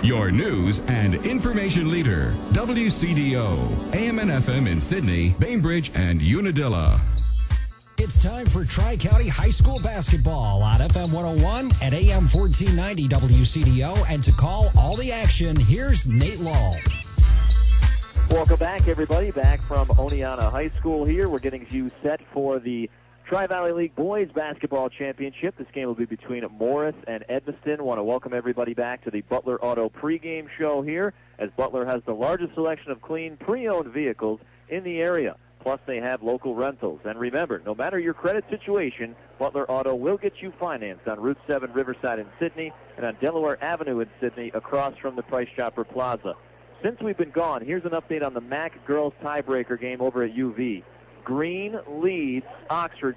Your news and information leader, WCDO, AM and FM in Sydney, Bainbridge, and Unadilla. It's time for Tri-County High School basketball on FM 101 and AM 1490 WCDO. And to call all the action, here's Nate Law. Welcome back, everybody. Back from Oneonta High School here. We're getting you set for the Tri-Valley League Boys Basketball Championship. This game will be between Morris and Edmiston. Want to welcome everybody back to the Butler Auto pregame show here, as Butler has the largest selection of clean pre-owned vehicles in the area. Plus, they have local rentals. And remember, no matter your credit situation, Butler Auto will get you financed on Route 7 Riverside in Sydney and on Delaware Avenue in Sydney across from the Price Chopper Plaza. Since we've been gone, here's an update on the MAC girls tiebreaker game over at UV. Green leads Oxford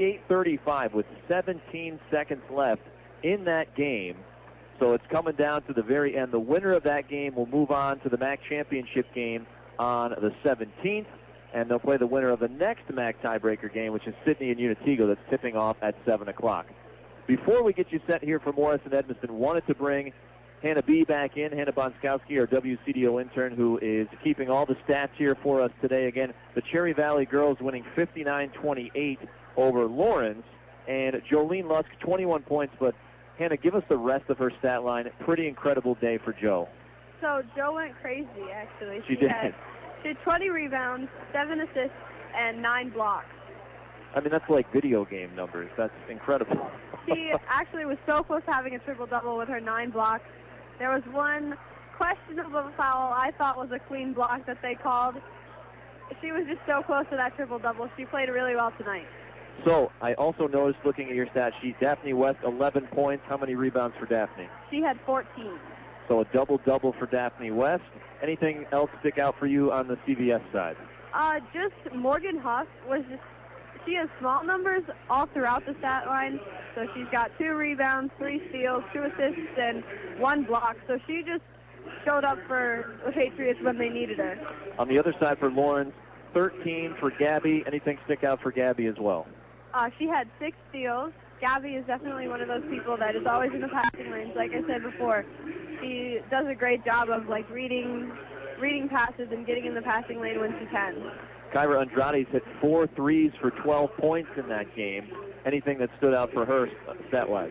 38-35 with 17 seconds left in that game. So it's coming down to the very end. The winner of that game will move on to the MAC championship game on the 17th, and they'll play the winner of the next MAC tiebreaker game, which is Sydney and Unatigo, that's tipping off at 7 o'clock. Before we get you set here for Morris and Edmiston, wanted to bring Hannah B. back in, Hannah Bonskowski, our WCDO intern, who is keeping all the stats here for us today. Again, the Cherry Valley girls winning 59-28 over Lawrence, and Jolene Lusk, 21 points. But, Hannah, give us the rest of her stat line. Pretty incredible day for Jo. So Jo went crazy, actually. She did. She had 20 rebounds, 7 assists, and 9 blocks. I mean, that's like video game numbers. That's incredible. She actually was so close to having a triple-double with her 9 blocks. There was one questionable foul I thought was a clean block that they called. She was just so close to that triple-double. She played really well tonight. So, I also noticed, looking at your stat sheet, Daphne West, 11 points. How many rebounds for Daphne? She had 14. So a double-double for Daphne West. Anything else stick out for you on the CVS side? Just Morgan Huff was just, she has small numbers all throughout the stat line. So she's got 2 rebounds, 3 steals, 2 assists, and 1 block. So she just showed up for the Patriots when they needed her. On the other side for Lawrence, 13 for Gabby. Anything stick out for Gabby as well? She had 6 steals. Gabby is definitely one of those people that is always in the passing lanes. Like I said before, she does a great job of reading passes and getting in the passing lane when she can. Kyra Andrade's hit 4 threes for 12 points in that game. Anything that stood out for her stat-wise?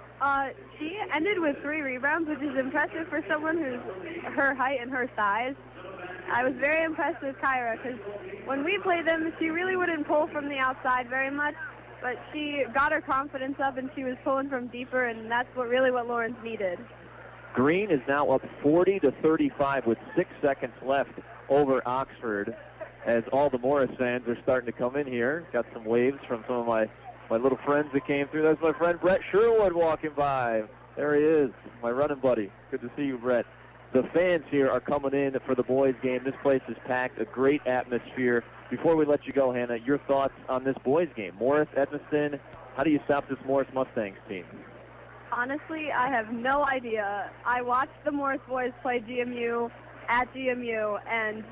She ended with 3 rebounds, which is impressive for someone who's her height and her size. I was very impressed with Kyra because when we played them, she really wouldn't pull from the outside very much, but she got her confidence up and she was pulling from deeper, and that's what Lawrence needed. Green is now up 40-35 with 6 seconds left over Oxford, as all the Morris fans are starting to come in here. Got some waves from some of my little friends that came through. That's my friend Brett Sherwood walking by. There he is, my running buddy. Good to see you, Brett. The fans here are coming in for the boys' game. This place is packed, a great atmosphere. Before we let you go, Hannah, your thoughts on this boys' game? Morris, Edmiston, how do you stop this Morris Mustangs team? Honestly, I have no idea. I watched the Morris boys play GMU at GMU, and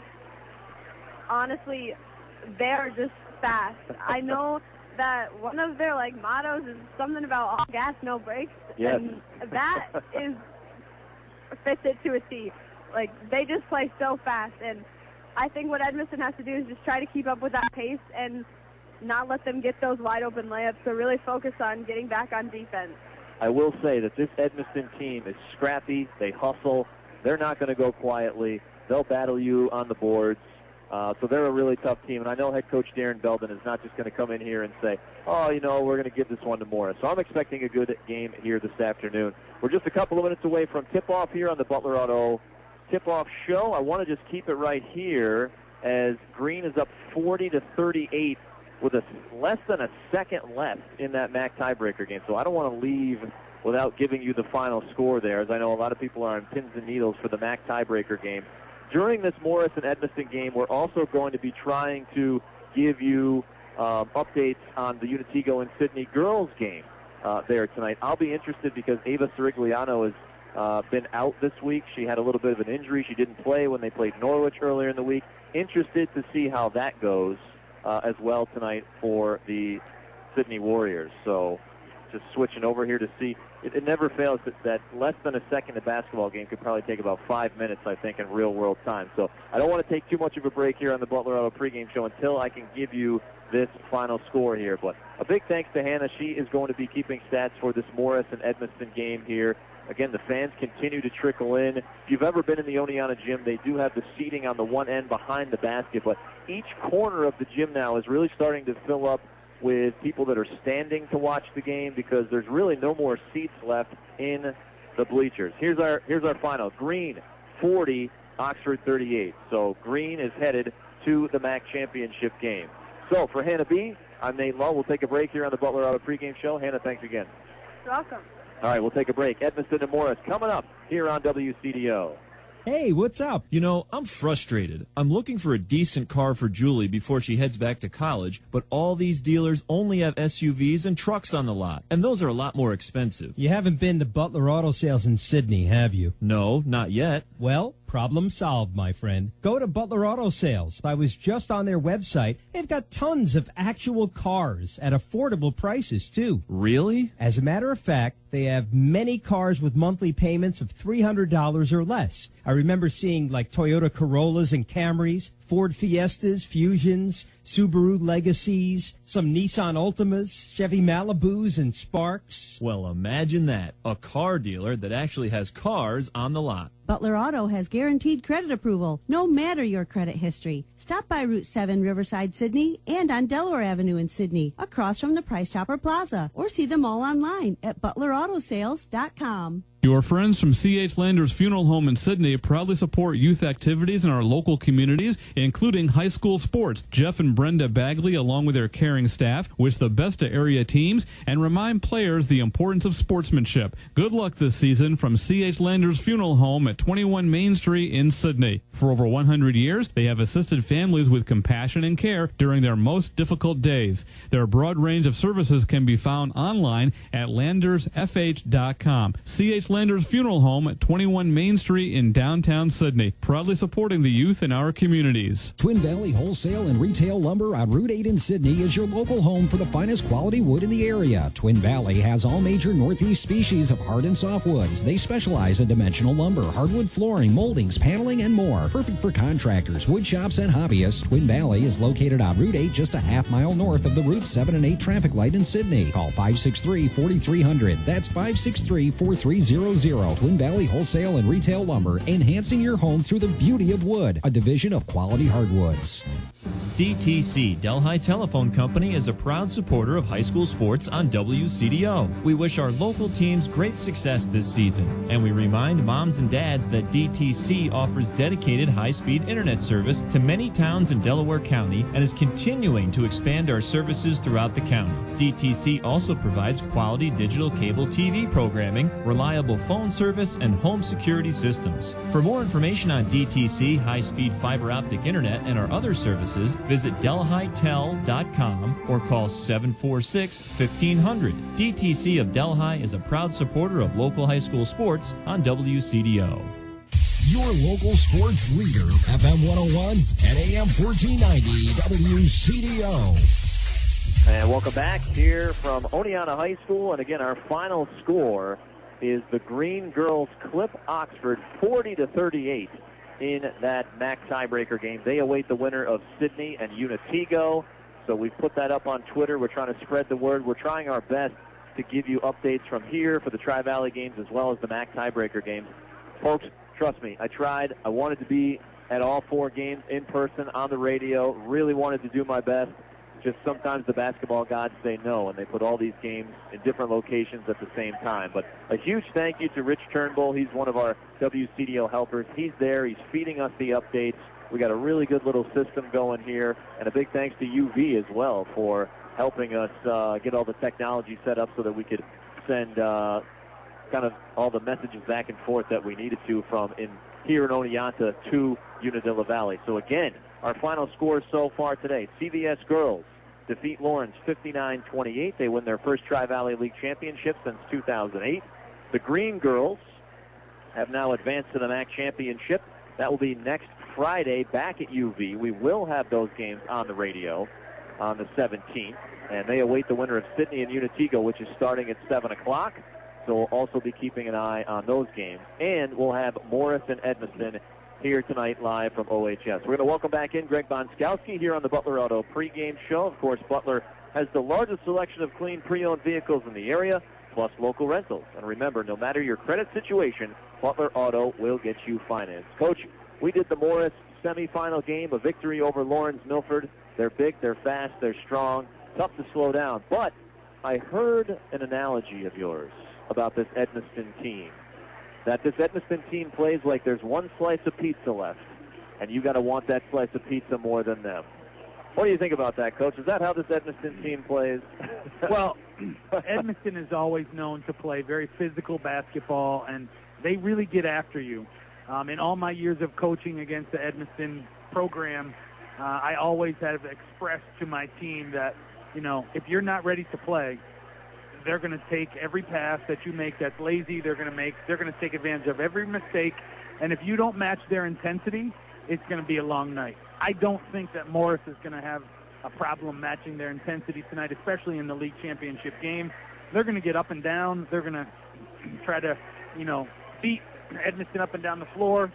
honestly, they're just fast. I know that one of their mottos is something about all gas, no brakes, yes. And that fits it to a T. They just play so fast, and I think what Edmiston has to do is just try to keep up with that pace and not let them get those wide open layups, so really focus on getting back on defense. I will say that this Edmiston team is scrappy. They hustle. They're not going to go quietly. They'll battle you on the boards. So they're a really tough team. And I know head coach Darren Belden is not just going to come in here and say, oh, we're going to give this one to Morris. So I'm expecting a good game here this afternoon. We're just a couple of minutes away from tip-off here on the Butler Auto tip-off show. I want to just keep it right here as Green is up 40-38 with less than a second left in that MAC tiebreaker game. So I don't want to leave without giving you the final score there, as I know a lot of people are on pins and needles for the MAC tiebreaker game. During this Morris and Edmiston game, we're also going to be trying to give you updates on the Unatigo and Sydney girls game there tonight. I'll be interested because Ava Sirigliano has been out this week. She had a little bit of an injury. She didn't play when they played Norwich earlier in the week. Interested to see how that goes as well tonight for the Sydney Warriors. So just switching over here to see it never fails that less than a second a basketball game could probably take about 5 minutes, I think, in real-world time. So I don't want to take too much of a break here on the Butler Auto pregame show until I can give you this final score here. But a big thanks to Hannah. She is going to be keeping stats for this Morris and Edmiston game here. Again, the fans continue to trickle in. If you've ever been in the Oneonta gym, they do have the seating on the one end behind the basket, but each corner of the gym now is really starting to fill up with people that are standing to watch the game because there's really no more seats left in the bleachers. Here's our final. Green 40, Oxford 38. So Green is headed to the MAC championship game. So for Hannah B, I'm Nate Lowe. We'll take a break here on the Butler Auto pregame show. Hannah, thanks again. You're welcome. All right, we'll take a break. Edmiston and Morris coming up here on WCDO. Hey, what's up? You know, I'm frustrated. I'm looking for a decent car for Julie before she heads back to college, but all these dealers only have SUVs and trucks on the lot, and those are a lot more expensive. You haven't been to Butler Auto Sales in Sydney, have you? No, not yet. Well, problem solved, my friend. Go to Butler Auto Sales. I was just on their website. They've got tons of actual cars at affordable prices, too. Really? As a matter of fact, they have many cars with monthly payments of $300 or less. I remember seeing like Toyota Corollas and Camrys, Ford Fiestas, Fusions, Subaru Legacies, some Nissan Altimas, Chevy Malibus, and Sparks. Well, imagine that. A car dealer that actually has cars on the lot. Butler Auto has guaranteed credit approval, no matter your credit history. Stop by Route 7 Riverside, Sydney, and on Delaware Avenue in Sydney, across from the Price Chopper Plaza, or see them all online at ButlerAutoSales.com. Your friends from C.H. Landers Funeral Home in Sydney proudly support youth activities in our local communities, including high school sports. Jeff and Brenda Bagley, along with their caring staff, wish the best to area teams and remind players the importance of sportsmanship. Good luck this season from C.H. Landers Funeral Home at 21 Main Street in Sydney. For over 100 years, they have assisted families with compassion and care during their most difficult days. Their broad range of services can be found online at landersfh.com. C.H. Landers Funeral Home at 21 Main Street in downtown Sydney, proudly supporting the youth in our communities. Twin Valley Wholesale and Retail Lumber on Route 8 in Sydney is your local home for the finest quality wood in the area. Twin Valley has all major Northeast species of hard and soft woods. They specialize in dimensional lumber, hardwood flooring, moldings, paneling, and more. Perfect for contractors, wood shops, and hobbyists. Twin Valley is located on Route 8, just a half-mile north of the Route 7 and 8 traffic light in Sydney. Call 563-4300. That's 563-4300. Twin Valley Wholesale and Retail Lumber, enhancing your home through the beauty of wood, a division of Quality Hardwoods. DTC, Delhi Telephone Company, is a proud supporter of high school sports on WCDO. We wish our local teams great success this season, and we remind moms and dads that DTC offers dedicated high-speed internet service to many towns in Delaware County and is continuing to expand our services throughout the county. DTC also provides quality digital cable TV programming, reliable phone service, and home security systems. For more information on DTC, high-speed fiber optic internet, and our other services, visit delhitel.com or call 746-1500. DTC of Delhi is a proud supporter of local high school sports on WCDO. Your local sports leader, FM 101 and AM 1490 WCDO. And welcome back here from Oneonta High School. And again, our final score is the Green Girls clip Oxford 40-38. In that MAC tiebreaker game. They await the winner of Sydney and Unitego. So we've put that up on Twitter. We're trying to spread the word. We're trying our best to give you updates from here for the Tri-Valley games as well as the MAC tiebreaker games. Folks, trust me, I tried. I wanted to be at all four games in person on the radio. Really wanted to do my best. Just sometimes the basketball gods say no, and they put all these games in different locations at the same time. But a huge thank you to Rich Turnbull. He's one of our WCDO helpers. He's there. He's feeding us the updates. We got a really good little system going here, and a big thanks to UV as well for helping us get all the technology set up so that we could send kind of all the messages back and forth that we needed to from here in Oneonta to Unadilla Valley. So again, our final scores so far today. CVS girls defeat Lawrence 59-28. They win their first Tri-Valley League championship since 2008. The Green girls have now advanced to the MAC championship. That will be next Friday back at UV. We will have those games on the radio on the 17th. And they await the winner of Sydney and Unitego, which is starting at 7 o'clock. so we'll also be keeping an eye on those games. And we'll have Morris and Edmiston here tonight live from OHS. We're going to welcome back in Greg Bonskowski here on the Butler Auto pregame show. Of course, Butler has the largest selection of clean pre-owned vehicles in the area, plus local rentals. And remember, no matter your credit situation, Butler Auto will get you financed. Coach, we did the Morris semifinal game, a victory over Lawrence Milford. They're big, they're fast, they're strong, tough to slow down. But I heard an analogy of yours about this Edmiston team, that this Edmiston team plays like there's one slice of pizza left, and you got to want that slice of pizza more than them. What do you think about that, Coach? Is that how this Edmiston team plays? Well, Edmiston is always known to play very physical basketball, and they really get after you. In all my years of coaching against the Edmiston program, I always have expressed to my team that, you know, if you're not ready to play, they're going to take every pass that you make that's lazy. They're going to take advantage of every mistake, and if you don't match their intensity, it's going to be a long night. I don't think that Morris is going to have a problem matching their intensity tonight, especially in the league championship game. They're going to get up and down. They're going to try to, you know, beat Edmiston up and down the floor.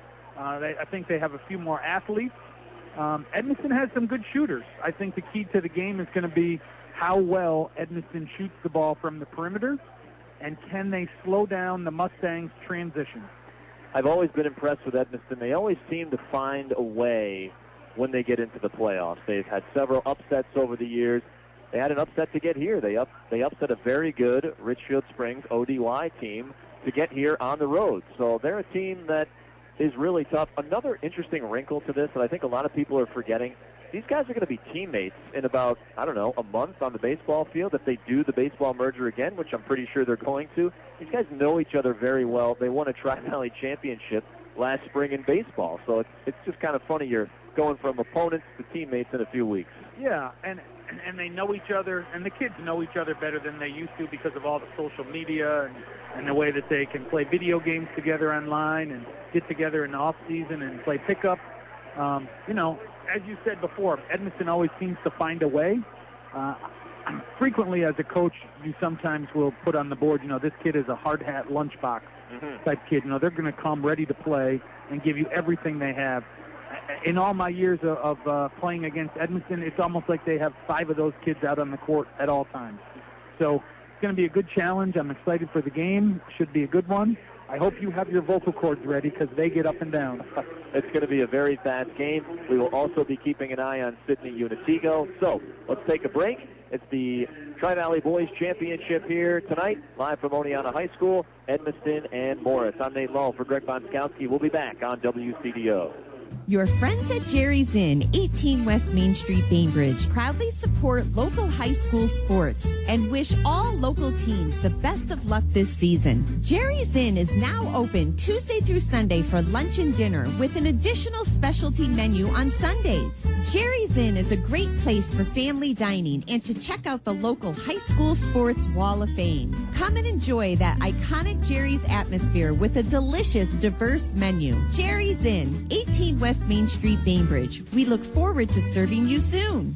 I think they have a few more athletes. Edmiston has some good shooters. I think the key to the game is going to be how well Edmiston shoots the ball from the perimeter, and can they slow down the Mustangs' transition. I've always been impressed with Edmiston. They always seem to find a way when they get into the playoffs. They've had several upsets over the years. They had an upset to get here. They upset a very good Richfield Springs ODY team to get here on the road. So they're a team that is really tough. Another interesting wrinkle to this that I think a lot of people are forgetting, these guys are going to be teammates in about, I don't know, a month on the baseball field if they do the baseball merger again, which I'm pretty sure they're going to. These guys know each other very well. They won a Tri-Valley championship last spring in baseball. So it's just kind of funny you're going from opponents to teammates in a few weeks. Yeah, and they know each other, and the kids know each other better than they used to because of all the social media and the way that they can play video games together online and get together in the off-season and play pickup. You know, as you said before, Edmiston always seems to find a way. Frequently, as a coach, you sometimes will put on the board, you know, this kid is a hard hat lunchbox type kid. You know, they're going to come ready to play and give you everything they have. In all my years of playing against Edmiston, it's almost like they have 5 of those kids out on the court at all times. So it's going to be a good challenge. I'm excited for the game. Should be a good one. I hope you have your vocal cords ready because they get up and down. It's going to be a very fast game. We will also be keeping an eye on Sidney Unitigo. So let's take a break. It's the Tri-Valley Boys Championship here tonight, live from Oneonta High School, Edmiston and Morris. I'm Nate Lull for Greg Bonskowski. We'll be back on WCDO. Your friends at Jerry's Inn, 18 West Main Street, Bainbridge, proudly support local high school sports and wish all local teams the best of luck this season. Jerry's Inn is now open Tuesday through Sunday for lunch and dinner with an additional specialty menu on Sundays. Jerry's Inn is a great place for family dining and to check out the local high school sports wall of fame. Come and enjoy that iconic Jerry's atmosphere with a delicious, diverse menu. Jerry's Inn, 18 West Main Street, Bainbridge. We look forward to serving you soon.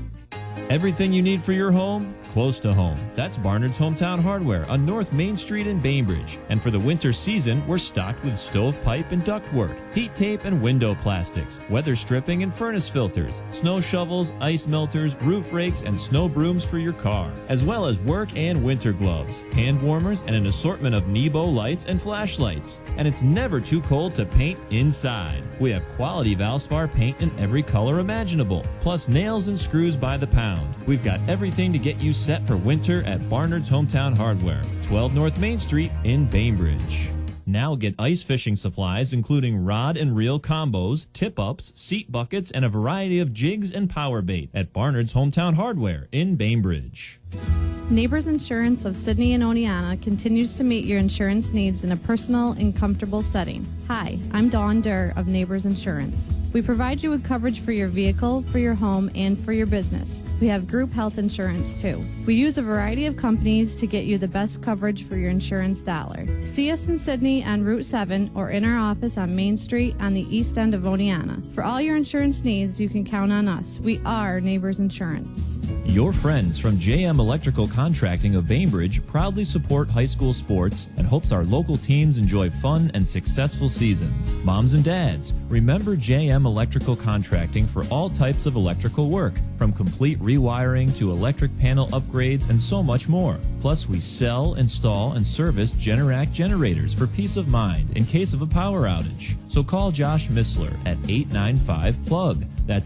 Everything you need for your home, close to home. That's Barnard's Hometown Hardware on North Main Street in Bainbridge. And for the winter season, we're stocked with stovepipe and ductwork, heat tape and window plastics, weather stripping and furnace filters, snow shovels, ice melters, roof rakes, and snow brooms for your car, as well as work and winter gloves, hand warmers, and an assortment of Nebo lights and flashlights. And it's never too cold to paint inside. We have quality Valspar paint in every color imaginable, plus nails and screws by the pound. We've got everything to get you set for winter at Barnard's Hometown Hardware, 12 North Main Street in Bainbridge. Now get ice fishing supplies including rod and reel combos, tip-ups, seat buckets, and a variety of jigs and power bait at Barnard's Hometown Hardware in Bainbridge. Neighbors Insurance of Sidney and Oneonta continues to meet your insurance needs in a personal and comfortable setting. Hi, I'm Dawn Durr of Neighbors Insurance. We provide you with coverage for your vehicle, for your home, and for your business. We have group health insurance too. We use a variety of companies to get you the best coverage for your insurance dollar. See us in Sidney on Route 7 or in our office on Main Street on the east end of Oneonta. For all your insurance needs, you can count on us. We are Neighbors Insurance. Your friends from JM Electrical Contracting of Bainbridge proudly support high school sports and hopes our local teams enjoy fun and successful seasons. Moms and dads, remember JM Electrical Contracting for all types of electrical work, from complete rewiring to electric panel upgrades and so much more. Plus, we sell, install, and service Generac generators for peace of mind in case of a power outage. So call Josh Missler at 895-PLUG. That's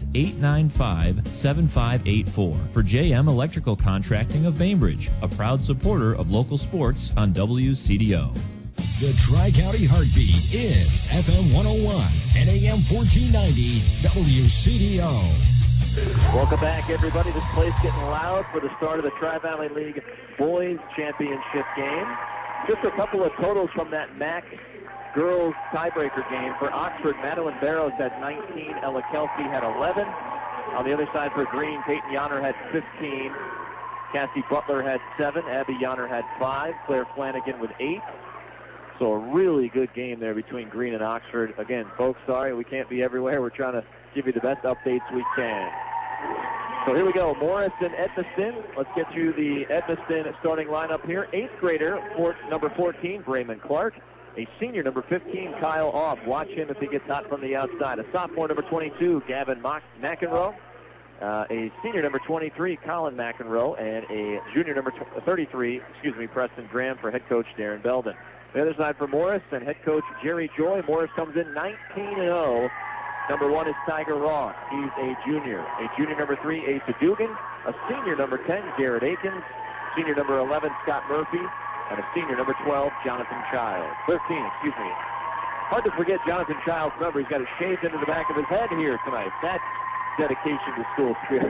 895-7584 for JM Electrical Contracting of Bainbridge, a proud supporter of local sports on WCDO. The Tri-County Heartbeat is FM 101 and AM 1490 WCDO. Welcome back, everybody. This place getting loud for the start of the Tri-Valley League Boys Championship game. Just a couple of totals from that MAC girls tiebreaker game. For Oxford, Madeline Barrows had 19, Ella Kelsey had 11. On the other side for Green, Peyton Yonner had 15, Cassie Butler had 7, Abby Yonner had 5, Claire Flanagan with 8. So a really good game there between Green and Oxford. Again, folks, sorry we can't be everywhere. We're trying to give you the best updates we can. So here we go, Morris and Edmiston. Let's get you the Edmiston starting lineup here. 8th grader, number 14, Brayman Clark. A senior, number 15, Kyle Off. Watch him if he gets hot from the outside. A sophomore, number 22, Gavin McEnroe. A senior, number 23, Colin McEnroe. And a junior, number 33, Preston Graham for head coach Darren Belden. The other side for Morris and head coach Jerry Joy. Morris comes in 19-0. Number 1 is Tiger Ross. He's a junior. A junior, number 3, Asa Dugan. A senior, number 10, Garrett Akins. Senior, number 11, Scott Murphy. And a senior, number 12, Jonathan Childs. 13, Hard to forget Jonathan Childs' number. He's got it shaved into the back of his head here tonight. That's dedication to school spirit.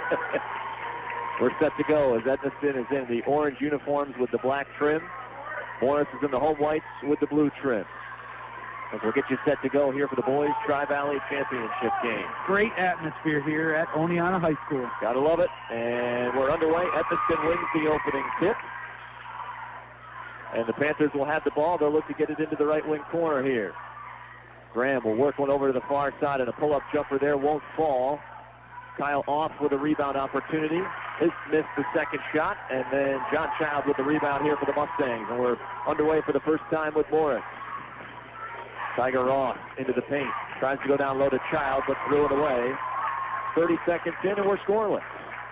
We're set to go as Edmiston is in the orange uniforms with the black trim. Morris is in the home whites with the blue trim. As we'll get you set to go here for the boys Tri-Valley Championship game. Great atmosphere here at Oneonta High School. Gotta love it. And we're underway. Edmiston wins the opening tip. And the Panthers will have the ball. They'll look to get it into the right wing corner here. Graham will work one over to the far side, and a pull-up jumper there won't fall. Kyle Off with a rebound opportunity. Has missed the second shot, and then John Child with the rebound here for the Mustangs. And we're underway for the first time with Morris. Tiger Ross into the paint. Tries to go down low to Child, but threw it away. 30 seconds in, and we're scoreless.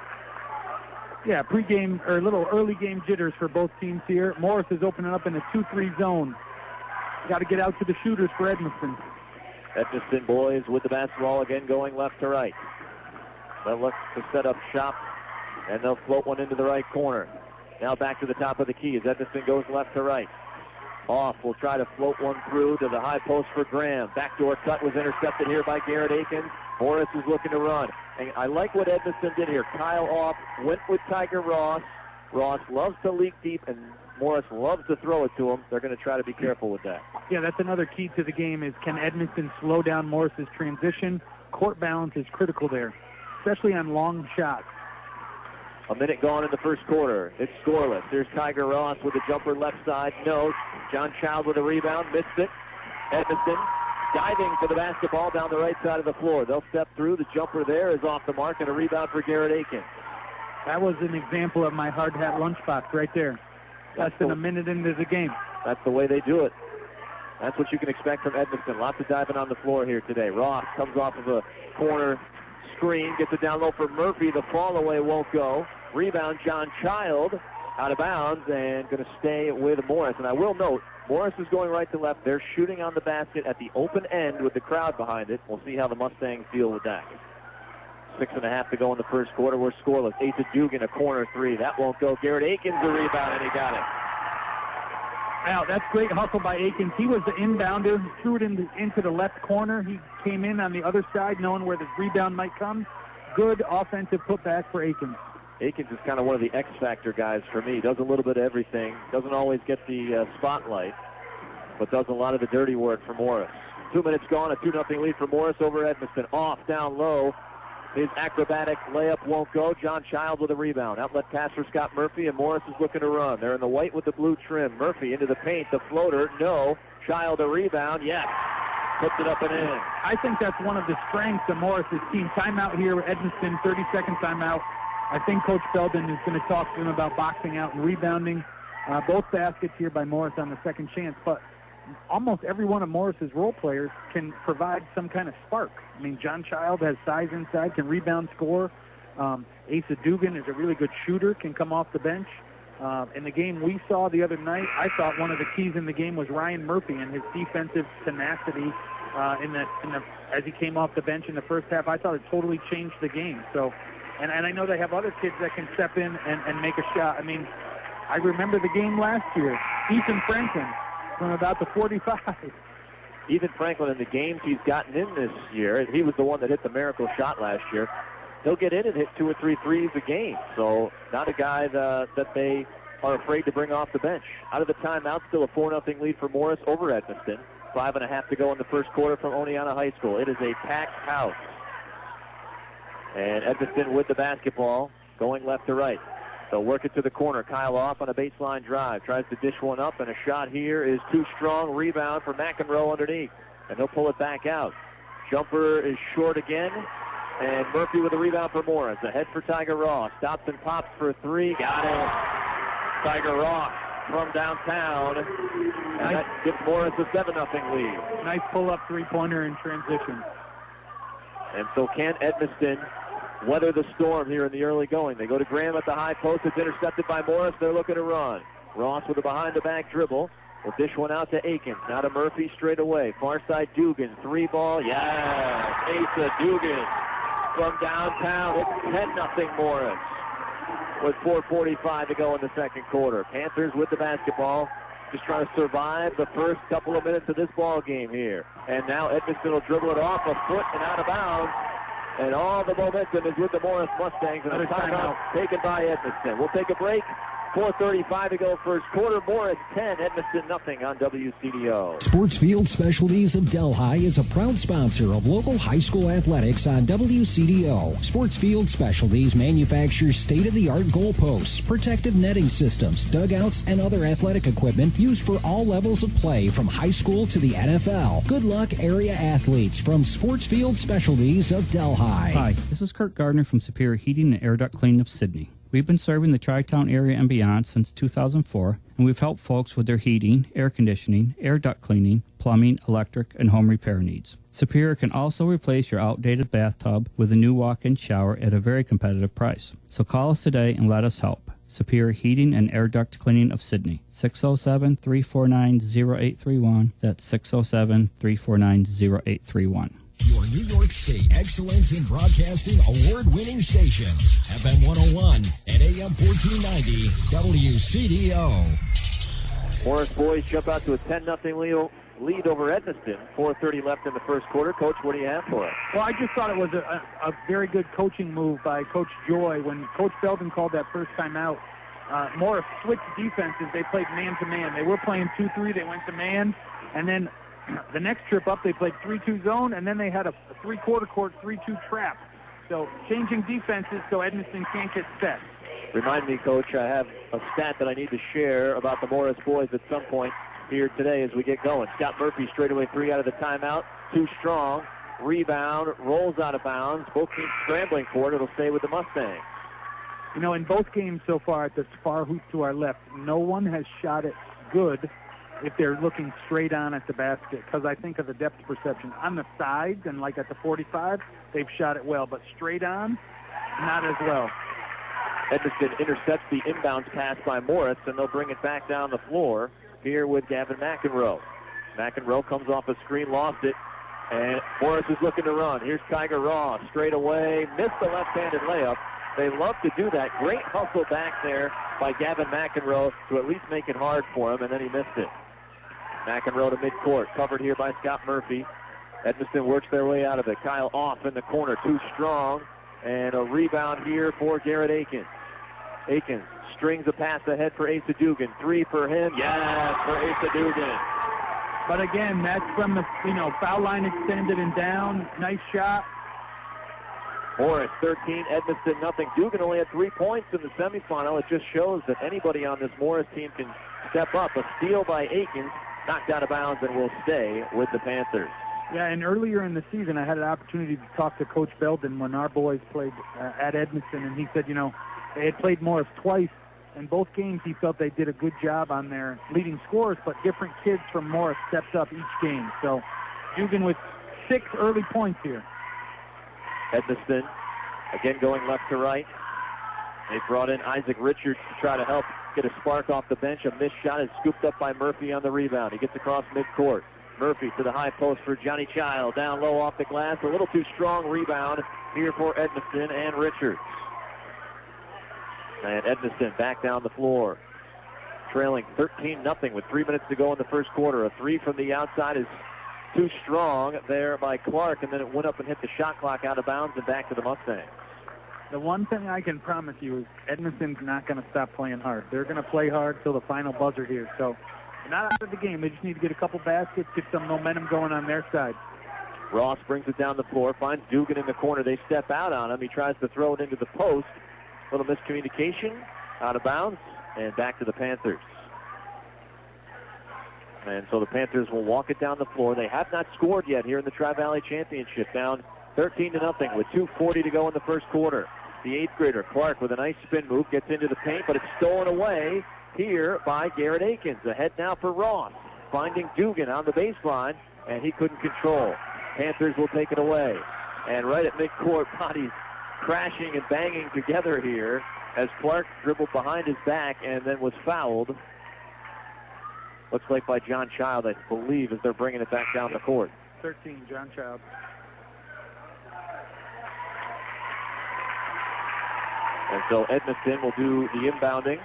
Yeah, pregame or little early game jitters for both teams here. Morris is opening up in a 2-3 zone. Got to get out to the shooters for Edmiston. Edmiston boys with the basketball again, going left to right. They'll look to set up shop, and they'll float one into the right corner. Now back to the top of the key as Edmiston goes left to right. Off will try to float one through to the high post for Graham. Backdoor cut was intercepted here by Garrett Akins. Morris is looking to run. And I like what Edmiston did here. Kyle Off went with Tiger Ross. Ross loves to leak deep, and Morris loves to throw it to him. They're going to try to be careful with that. Yeah, that's another key to the game is can Edmiston slow down Morris's transition? Court balance is critical there, especially on long shots. A minute gone in the first quarter. It's scoreless. Here's Tiger Ross with a jumper left side. No. John Child with a rebound. Missed it. Edmiston diving for the basketball down the right side of the floor. They'll step through. The jumper there is off the mark, and a rebound for Garrett Akins. That was an example of my hard hat lunchbox right there. Less than a minute into the game. That's the way they do it. That's what you can expect from Edmiston. Lots of diving on the floor here today. Ross comes off of a corner screen, gets it down low for Murphy. The fall away won't go. Rebound, John Child out of bounds and going to stay with Morris. And I will note, Morris is going right to left. They're shooting on the basket at the open end with the crowd behind it. We'll see how the Mustangs deal with that. 6.5 to go in the first quarter. We're scoreless. Asa Dugan, a corner three. That won't go. Garrett Akins, a rebound, and he got it. Wow, that's great hustle by Akins. He was the inbounder, threw it into the left corner. He came in on the other side, knowing where the rebound might come. Good offensive putback for Akins. Akins is kind of one of the X-factor guys for me. Does a little bit of everything. Doesn't always get the spotlight, but does a lot of the dirty work for Morris. 2 minutes gone, a 2-0 lead for Morris over Edmiston. Off, down low. His acrobatic layup won't go. John Child with a rebound. Outlet pass for Scott Murphy, and Morris is looking to run. They're in the white with the blue trim. Murphy into the paint. The floater, no. Child a rebound, yes. Puts it up and in. I think that's one of the strengths of Morris's team. Timeout here with Edmiston, 30-second timeout. I think Coach Belden is going to talk to them about boxing out and rebounding. Both baskets here by Morris on the second chance, but almost every one of Morris's role players can provide some kind of spark. I mean, John Child has size inside, can rebound, score. Asa Dugan is a really good shooter, can come off the bench. In the game we saw the other night, I thought one of the keys in the game was Ryan Murphy and his defensive tenacity as he came off the bench in the first half. I thought it totally changed the game. So, and I know they have other kids that can step in and make a shot. I mean, I remember the game last year. Ethan Franklin from about the 45. Ethan Franklin, in the games he's gotten in this year, he was the one that hit the miracle shot last year. He'll get in and hit 2 or 3 threes a game. So not a guy that they are afraid to bring off the bench. Out of the timeout, still a 4-0 lead for Morris over Edmiston. 5.5 to go in the first quarter from Oneonta High School. It is a packed house. And Edmiston with the basketball, going left to right. They'll work it to the corner. Kyle off on a baseline drive. Tries to dish one up, and a shot here is too strong. Rebound for McEnroe underneath. And he'll pull it back out. Jumper is short again. And Murphy with a rebound for Morris. Ahead for Tiger Ross. Stops and pops for 3. Got it. Tiger Ross from downtown. And that gives Morris a 7-0 lead. Nice pull-up three-pointer in transition. And so can Edmiston weather the storm here in the early going? They go to Graham at the high post. It's intercepted by Morris. They're looking to run. Ross with a behind-the-back dribble. Will dish one out to Aikens. Now to Murphy straight away. Far side Dugan. 3-ball. Yes. Asa Dugan from downtown. It's 10-0 Morris with 4:45 to go in the second quarter. Panthers with the basketball. Just trying to survive the first couple of minutes of this ball game here. And now Edmiston will dribble it off a foot and out of bounds. And all the momentum is with the Morris Mustangs. And a timeout taken by Edmiston. We'll take a break. 4:35 to go first quarter. Morris 10, Edmiston nothing on WCDO. Sportsfield Specialties of Delhi is a proud sponsor of local high school athletics on WCDO. Sportsfield Specialties manufactures state-of-the-art goalposts, protective netting systems, dugouts, and other athletic equipment used for all levels of play from high school to the NFL. Good luck, area athletes, from Sportsfield Specialties of Delhi. Hi, this is Kurt Gardner from Superior Heating and Air Duct Cleaning of Sydney. We've been serving the Tri-Town area and beyond since 2004, and we've helped folks with their heating, air conditioning, air duct cleaning, plumbing, electric, and home repair needs. Superior can also replace your outdated bathtub with a new walk-in shower at a very competitive price. So call us today and let us help. Superior Heating and Air Duct Cleaning of Sydney, 607-349-0831. That's 607-349-0831. Your New York State Excellence in Broadcasting award-winning station, FM 101 and AM 1490 WCDO. Morris boys jump out to a 10-0 lead over Edmiston. 4:30 left in the first quarter. Coach, what do you have for us? Well, I just thought it was a very good coaching move by Coach Joy. When Coach Belden called that first time out, Morris switched defenses. They played man-to-man. They were playing 2-3. They went to man, and then the next trip up, they played 3-2 zone, and then they had a three-quarter court 3-2 trap. So changing defenses so Edmiston can't get set. Remind me, Coach, I have a stat that I need to share about the Morris boys at some point here today as we get going. Scott Murphy straightaway 3 out of the timeout. Too strong. Rebound. Rolls out of bounds. Both teams scrambling for it. It'll stay with the Mustangs. You know, in both games so far at the far hoop to our left, no one has shot it good if they're looking straight on at the basket, because I think of the depth perception. On the sides and like at the 45, they've shot it well, but straight on, not as well. Edmiston intercepts the inbounds pass by Morris, and they'll bring it back down the floor here with Gavin McEnroe. McEnroe comes off a screen, lost it, and Morris is looking to run. Here's Tiger Ross, straight away, missed the left-handed layup. They love to do that. Great hustle back there by Gavin McEnroe to at least make it hard for him, and then he missed it. McEnroe to midcourt, covered here by Scott Murphy. Edmiston works their way out of it. Kyle off in the corner, too strong, and a rebound here for Garrett Aikens. Aikens strings a pass ahead for Asa Dugan. 3 for him. Yes, for Asa Dugan. But again, that's from the foul line extended and down. Nice shot. Morris 13, Edmiston nothing. Dugan only had 3 points in the semifinal. It just shows that anybody on this Morris team can step up. A steal by Aikens, knocked out of bounds, and will stay with the Panthers. Yeah, and earlier in the season, I had an opportunity to talk to Coach Belden when our boys played at Edmiston, and he said, they had played Morris twice. In both games, he felt they did a good job on their leading scorers, but different kids from Morris stepped up each game. So Dugan with 6 early points here. Edmiston, again going left to right. They brought in Isaac Richards to try to help get a spark off the bench. A missed shot is scooped up by Murphy on the rebound. He gets across midcourt. Murphy to the high post for Johnny Child. Down low off the glass. A little too strong rebound here for Edmiston and Richards. And Edmiston back down the floor. Trailing 13-0 with 3 minutes to go in the first quarter. A 3 from the outside is too strong there by Clark, and then it went up and hit the shot clock out of bounds and back to the Mustangs. The one thing I can promise you is Edmiston's not going to stop playing hard. They're going to play hard till the final buzzer here. So they're not out of the game. They just need to get a couple baskets, get some momentum going on their side. Ross brings it down the floor, finds Dugan in the corner. They step out on him. He tries to throw it into the post. Little miscommunication, out of bounds, and back to the Panthers. And so the Panthers will walk it down the floor. They have not scored yet here in the Tri-Valley Championship. Down 13-0 with 2:40 to go in the first quarter. The 8th grader, Clark, with a nice spin move, gets into the paint, but it's stolen away here by Garrett Akins. Ahead now for Ross, finding Dugan on the baseline, and he couldn't control. Panthers will take it away. And right at midcourt, bodies crashing and banging together here as Clark dribbled behind his back and then was fouled. Looks like by John Child, I believe, as they're bringing it back down the court. 13, John Child. And so Edmiston will do the inbounding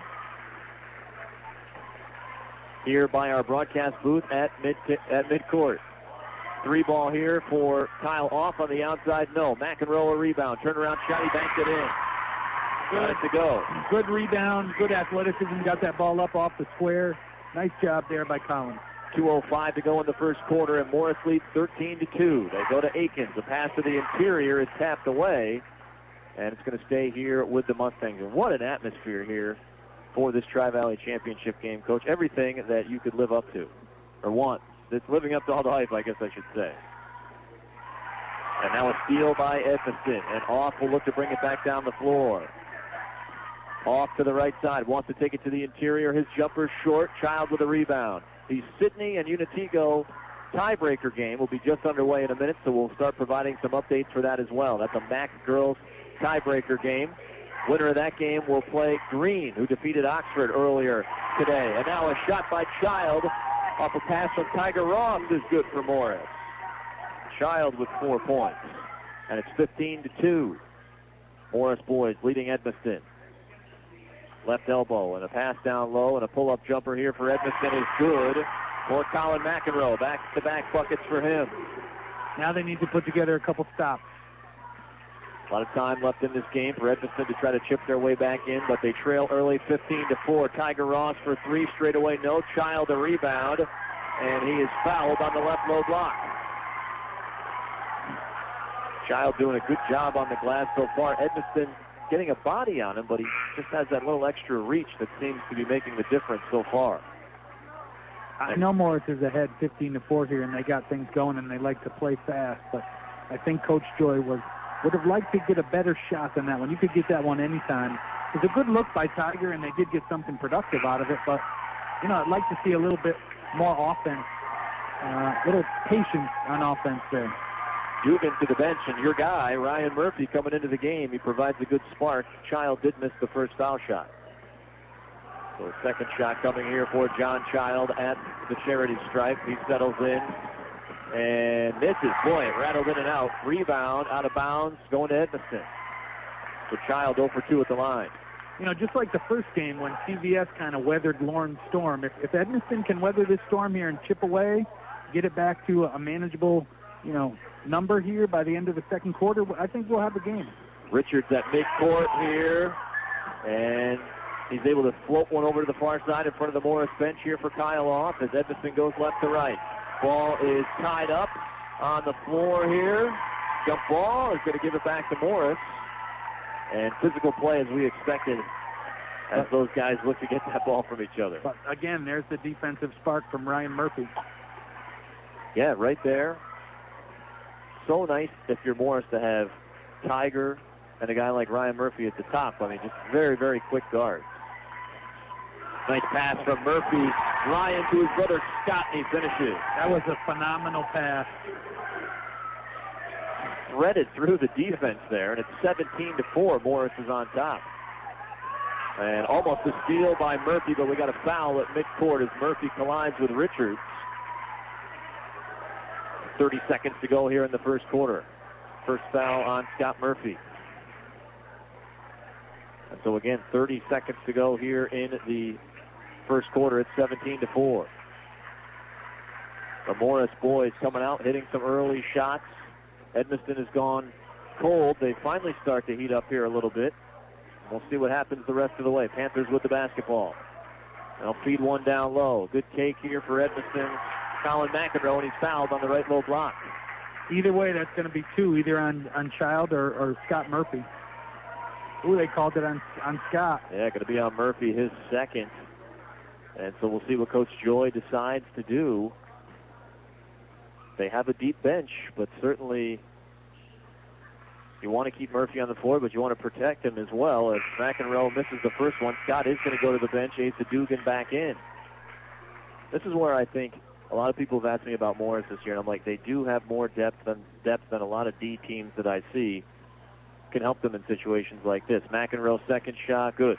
here by our broadcast booth at midcourt. 3 ball here for Kyle Off on the outside. No. McEnroe a rebound. Turnaround shot. He banked it in. Got it to go. Good rebound. Good athleticism. Got that ball up off the square. Nice job there by Collins. 2:05 to go in the first quarter, and Morris leads 13-2. They go to Akins. The pass to the interior is tapped away, and it's going to stay here with the Mustangs. And what an atmosphere here for this Tri-Valley Championship game, Coach. Everything that you could live up to or want. It's living up to all the hype, I guess I should say. And now a steal by Edmiston, and Off will look to bring it back down the floor. Off to the right side, wants to take it to the interior. His jumper's short. Child with a rebound. The Sidney and Unitigo tiebreaker game will be just underway in a minute, so we'll start providing some updates for that as well. That's a MAC girls tiebreaker game. Winner of that game will play Green, who defeated Oxford earlier today. And now a shot by Child off a pass from Tiger Ross is good for Morris. Child with 4 points. And it's 15-2. Morris boys leading Edmiston. Left elbow and a pass down low and a pull-up jumper here for Edmiston is good for Colin McEnroe. Back-to-back buckets for him. Now they need to put together a couple stops. A lot of time left in this game for Edmiston to try to chip their way back in, but they trail early 15-4. Tiger Ross for 3 straight away. No. Child a rebound, and he is fouled on the left low block. Child doing a good job on the glass so far. Edmiston getting a body on him, but he just has that little extra reach that seems to be making the difference so far. I know Morris is ahead 15-4 here, and they got things going, and they like to play fast, but I think Coach Joy would have liked to get a better shot than that one. You could get that one anytime. It was a good look by Tiger, and they did get something productive out of it, but, I'd like to see a little bit more offense, a little patience on offense there. Dugan to the bench, and your guy, Ryan Murphy, coming into the game. He provides a good spark. Child did miss the first foul shot. So a second shot coming here for John Child at the charity stripe. He settles in and misses. Boy, it rattled in and out. Rebound, out of bounds, going to Edmiston. So Child 0 for 2 at the line. Just like the first game when CVS kind of weathered Lawrence Storm, if Edmiston can weather this storm here and chip away, get it back to a manageable, number here by the end of the second quarter, I think we'll have a game. Richards at midcourt here, and he's able to float one over to the far side in front of the Morris bench here for Kyle Off as Edmiston goes left to right. Ball is tied up on the floor here. Jump ball is going to give it back to Morris. And physical play as we expected as those guys look to get that ball from each other. But again, there's the defensive spark from Ryan Murphy. Yeah, right there. so nice if you're Morris to have Tiger and a guy like Ryan Murphy at the top. I mean, just very, very quick guards. Nice pass from Murphy. Ryan to his brother Scott, and he finishes. That was a phenomenal pass. Threaded through the defense there, and it's 17-4. Morris is on top. And almost a steal by Murphy, but we got a foul at midcourt as Murphy collides with Richards. 30 seconds to go here in the first quarter. First foul on Scott Murphy. And so again, 30 seconds to go here in the first quarter. It's 17-4. The Morris boys coming out, hitting some early shots. Edmiston has gone cold. They finally start to heat up here a little bit. We'll see what happens the rest of the way. Panthers with the basketball. They'll feed one down low. Good take here for Edmiston. Colin McEnroe, and he's fouled on the right low block. Either way, that's going to be two, either on Child or Scott Murphy. Ooh, they called it on Scott. Yeah, going to be on Murphy, his second. And so we'll see what Coach Joy decides to do. They have a deep bench, but certainly you want to keep Murphy on the floor, but you want to protect him as well. If McEnroe misses the first one, Scott is going to go to the bench. Asa Dugan back in. This is where I think a lot of people have asked me about Morris this year, and I'm like, they do have more depth than a lot of D teams that I see. Can help them in situations like this. McEnroe, second shot, good.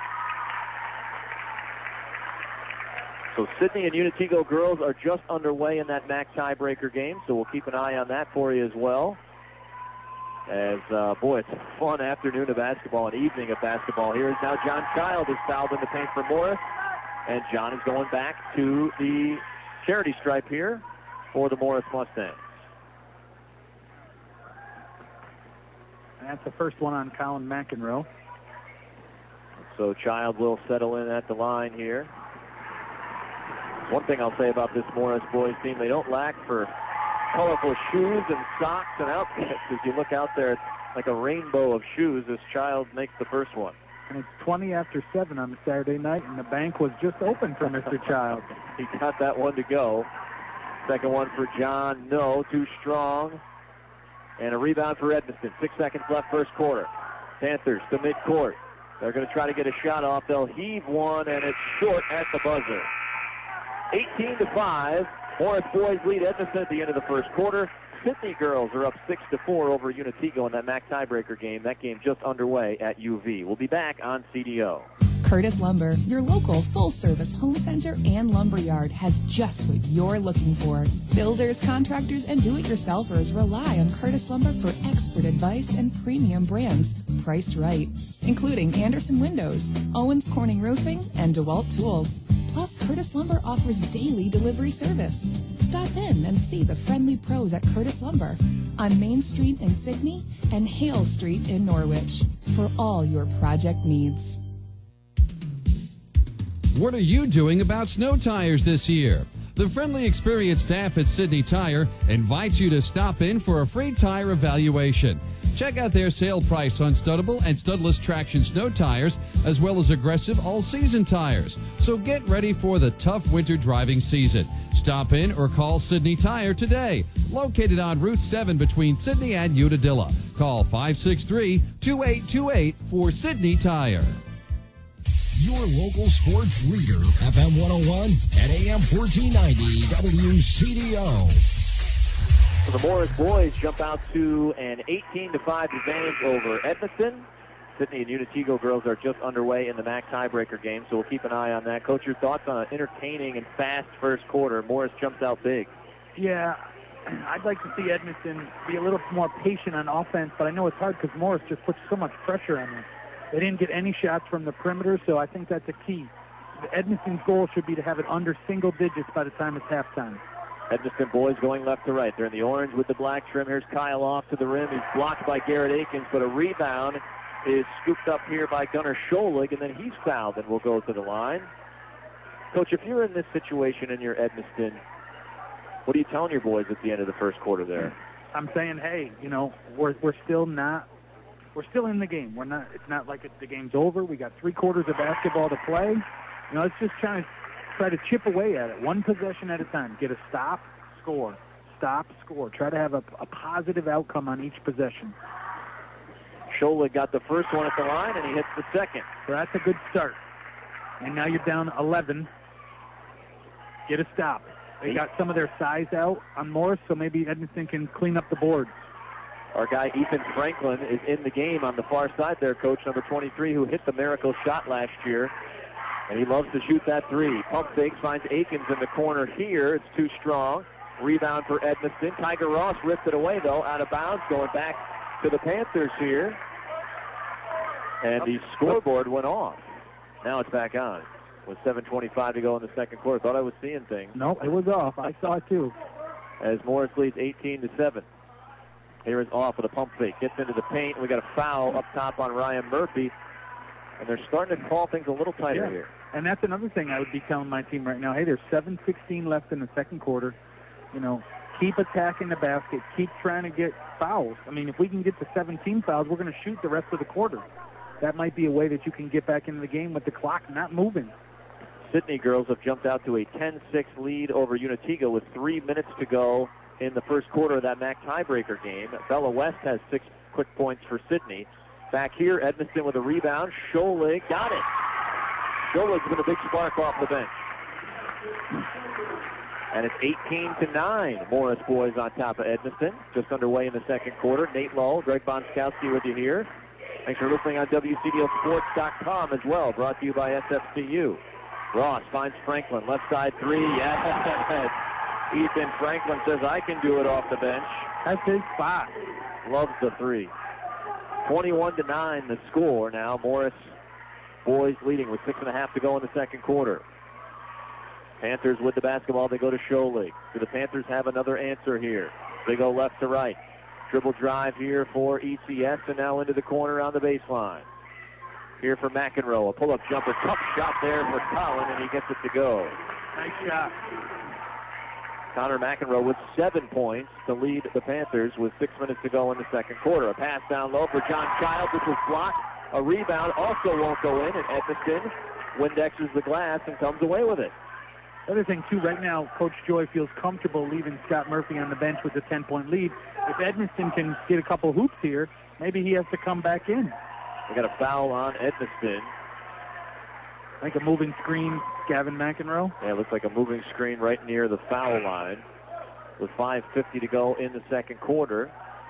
So Sydney and Unitigo girls are just underway in that MAC tiebreaker game, so we'll keep an eye on that for you as well. As, boy, it's a fun afternoon of basketball, an evening of basketball. Here is now John Child is fouled in the paint for Morris, and John is going back to the charity stripe here for the Morris Mustangs. And that's the first one on Colin McEnroe. So Child will settle in at the line here. One thing I'll say about this Morris boys team, they don't lack for colorful shoes and socks and outfits. As you look out there, it's like a rainbow of shoes as Child makes the first one. And it's 20 after 7 on the Saturday night, and the bank was just open for Mr. Child. He got that one to go. Second one for John, no, too strong. And a rebound for Edmiston. 6 seconds left first quarter. Panthers to midcourt. They're going to try to get a shot off. They'll heave one, and it's short at the buzzer. 18-5. Morris boys lead Edmiston at the end of the first quarter. Sydney girls are up 6-4 over Unitigo in that MAC tiebreaker game. That game just underway at UV. We'll be back on CDO. Curtis Lumber, your local full-service home center and lumber yard, has just what you're looking for. Builders, contractors, and do-it-yourselfers rely on Curtis Lumber for expert advice and premium brands priced right, including Anderson Windows, Owens Corning Roofing, and DeWalt Tools. Plus, Curtis Lumber offers daily delivery service. Stop in and see the friendly pros at Curtis Lumber on Main Street in Sydney and Hale Street in Norwich for all your project needs. What are you doing about snow tires this year? The friendly, experienced staff at Sydney Tire invites you to stop in for a free tire evaluation. Check out their sale price on studdable and studless traction snow tires, as well as aggressive all-season tires. So get ready for the tough winter driving season. Stop in or call Sydney Tire today. Located on Route 7 between Sydney and Unadilla. Call 563-2828 for Sydney Tire. Your local sports leader, FM 101 and AM 1490 WCDO. So the Morris boys jump out to an 18-5 advantage over Edmiston. Sydney and Unitigo girls are just underway in the MAC tiebreaker game, so we'll keep an eye on that. Coach, your thoughts on an entertaining and fast first quarter? Morris jumps out big. Yeah, I'd like to see Edmiston be a little more patient on offense, but I know it's hard because Morris just puts so much pressure on them. They didn't get any shots from the perimeter, so I think that's a key. Edmiston's goal should be to have it under single digits by the time it's halftime. Edmiston boys going left to right. They're in the orange with the black trim. Here's Kyle off to the rim. He's blocked by Garrett Akins, but a rebound is scooped up here by Gunnar Scholig, and then he's fouled and will go to the line. Coach, if you're in this situation and you're Edmiston, what are you telling your boys at the end of the first quarter there? I'm saying, hey, you know, we're still in the game. It's not like the game's over. We got 3 quarters of basketball to play. You know, let's just try to chip away at it, one possession at a time. Get a stop, score. stop, score. Try to have a positive outcome on each possession. Scholig got the first one at the line, and he hits the second. So that's a good start. And now you're down 11. Get a stop. They got some of their size out on Morris, so maybe Edmiston can clean up the boards. Our guy Ethan Franklin is in the game on the far side there, coach, number 23, who hit the miracle shot last year. And he loves to shoot that three. Pump fakes, finds Akins in the corner here. It's too strong. Rebound for Edmiston. Tiger Ross ripped it away, though, out of bounds, going back to the Panthers here. And the scoreboard went off. Now it's back on. With 7:25 to go in the second quarter. Thought I was seeing things. No, it was off. I saw it, too. As Morris leads 18-7. Here is off with a pump fake. Gets into the paint. We got a foul up top on Ryan Murphy. And they're starting to call things a little tighter here. And that's another thing I would be telling my team right now. Hey, there's 7:16 left in the second quarter. You know, keep attacking the basket. Keep trying to get fouls. I mean, if we can get to 17 fouls, we're going to shoot the rest of the quarter. That might be a way that you can get back into the game with the clock not moving. Sydney girls have jumped out to a 10-6 lead over Unitiga with 3 minutes to go in the first quarter of that MAC tiebreaker game. Bella West has 6 quick points for Sydney. Back here, Edmiston with a rebound. Scholig got it. Scholig's been a big spark off the bench. And it's 18-9. Morris boys on top of Edmiston. Just underway in the second quarter. Nate Lull, Greg Bonskowski with you here. Thanks for listening on WCDLSports.com as well. Brought to you by SFCU. Ross finds Franklin. Left side three. Yes. Ethan Franklin says, I can do it off the bench. That's his spot. Loves the three. 21-9 the score now. Morris boys leading with 6.5 to go in the second quarter. Panthers with the basketball. They go to Scholig. Do the Panthers have another answer here? They go left to right. Dribble drive here for ECS, and now into the corner on the baseline. Here for McEnroe. A pull-up jumper. Tough shot there for Collin, and he gets it to go. Nice shot. Connor McEnroe with 7 points to lead the Panthers with 6 minutes to go in the second quarter. A pass down low for John Childs, which was blocked. A rebound also won't go in, and Edmiston Windexes the glass and comes away with it. The other thing, too, right now, Coach Joy feels comfortable leaving Scott Murphy on the bench with a 10-point lead. If Edmiston can get a couple hoops here, maybe he has to come back in. We got a foul on Edmiston. I think a moving screen, Gavin McEnroe. Yeah, it looks like a moving screen right near the foul line with 5:50 to go in the second quarter.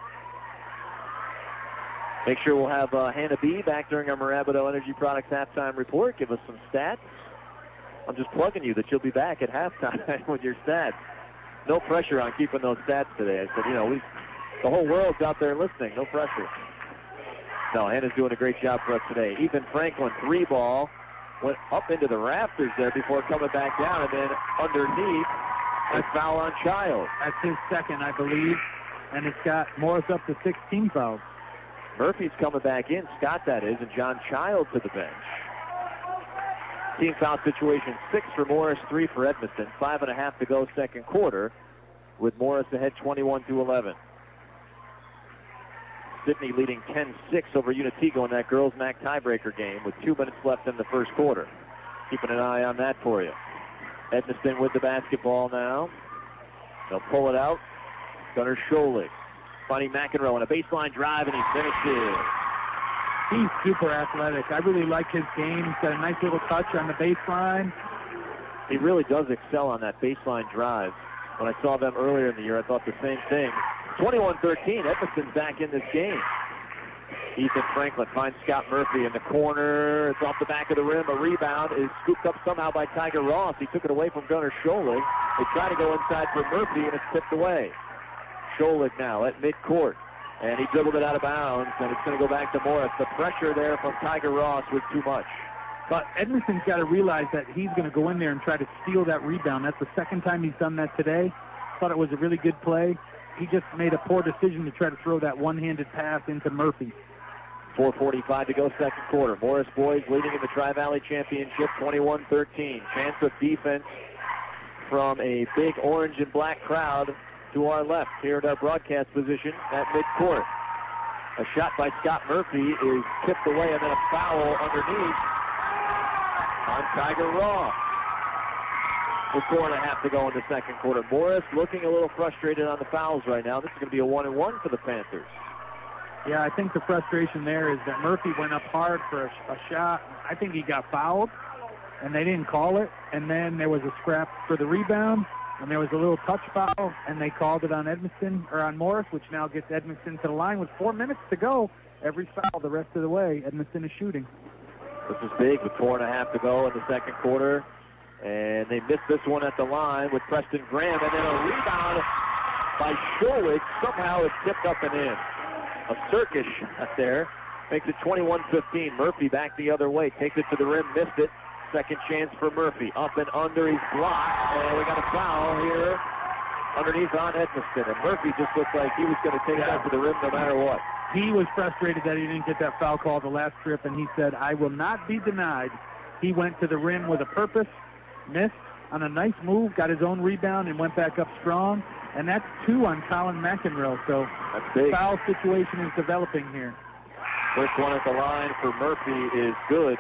Make sure we'll have Hannah B. back during our Mirabito Energy Products halftime report. Give us some stats. I'm just plugging you that you'll be back at halftime with your stats. No pressure on keeping those stats today. I said, the whole world's out there listening. No pressure. No, Hannah's doing a great job for us today. Ethan Franklin, 3-ball, went up into the rafters there before coming back down, and then underneath, a foul on Child. That's his second, I believe, and it's got Morris up to 16 fouls. Murphy's coming back in, Scott that is, and John Child to the bench. Team foul situation, 6 for Morris, 3 for Edmiston. 5.5 to go second quarter, with Morris ahead 21-11. Sydney leading 10-6 over Unitigo in that girls' MAC tiebreaker game with 2 minutes left in the first quarter. Keeping an eye on that for you. Edmiston with the basketball now. They'll pull it out. Gunnar Scholig finding McEnroe on a baseline drive, and he finishes. He's super athletic. I really like his game. He's got a nice little touch on the baseline. He really does excel on that baseline drive. When I saw them earlier in the year, I thought the same thing. 21-13, Edmiston's back in this game. Ethan Franklin finds Scott Murphy in the corner. It's off the back of the rim. A rebound is scooped up somehow by Tiger Ross. He took it away from Gunnar Scholig. They try to go inside for Murphy, and it's tipped away. Scholig now at midcourt. And he dribbled it out of bounds, and it's going to go back to Morris. The pressure there from Tiger Ross was too much. But Edmiston's got to realize that he's going to go in there and try to steal that rebound. That's the second time he's done that today. Thought it was a really good play. He just made a poor decision to try to throw that one-handed pass into Murphy. 4:45 to go second quarter. Morris boys leading in the Tri-Valley Championship 21-13. Chance of defense from a big orange and black crowd to our left here at our broadcast position at midcourt. A shot by Scott Murphy is tipped away, and then a foul underneath on Tiger Ross. with 4.5 to go in the second quarter. Morris looking a little frustrated on the fouls right now. This is going to be a 1-and-1 for the Panthers. Yeah, I think the frustration there is that Murphy went up hard for a shot. I think he got fouled, and they didn't call it. And then there was a scrap for the rebound, and there was a little touch foul, and they called it on Edmiston, or on Morris, which now gets Edmiston to the line with 4 minutes to go. Every foul the rest of the way, Edmiston is shooting. This is big with 4.5 to go in the second quarter. And they missed this one at the line with Preston Graham, and then a rebound by Schulwig. Somehow it's tipped up and in. A circus up there makes it 21-15. Murphy back the other way, takes it to the rim, missed it. Second chance for Murphy. Up and under, he's blocked, and we got a foul here underneath on Edmiston. And Murphy just looked like he was going to take it out to the rim no matter what. He was frustrated that he didn't get that foul call the last trip, and he said, I will not be denied. He went to the rim with a purpose, missed on a nice move, got his own rebound, and went back up strong. And that's 2 on Colin McEnroe. So that's big. The foul situation is developing here. First one at the line for Murphy is good.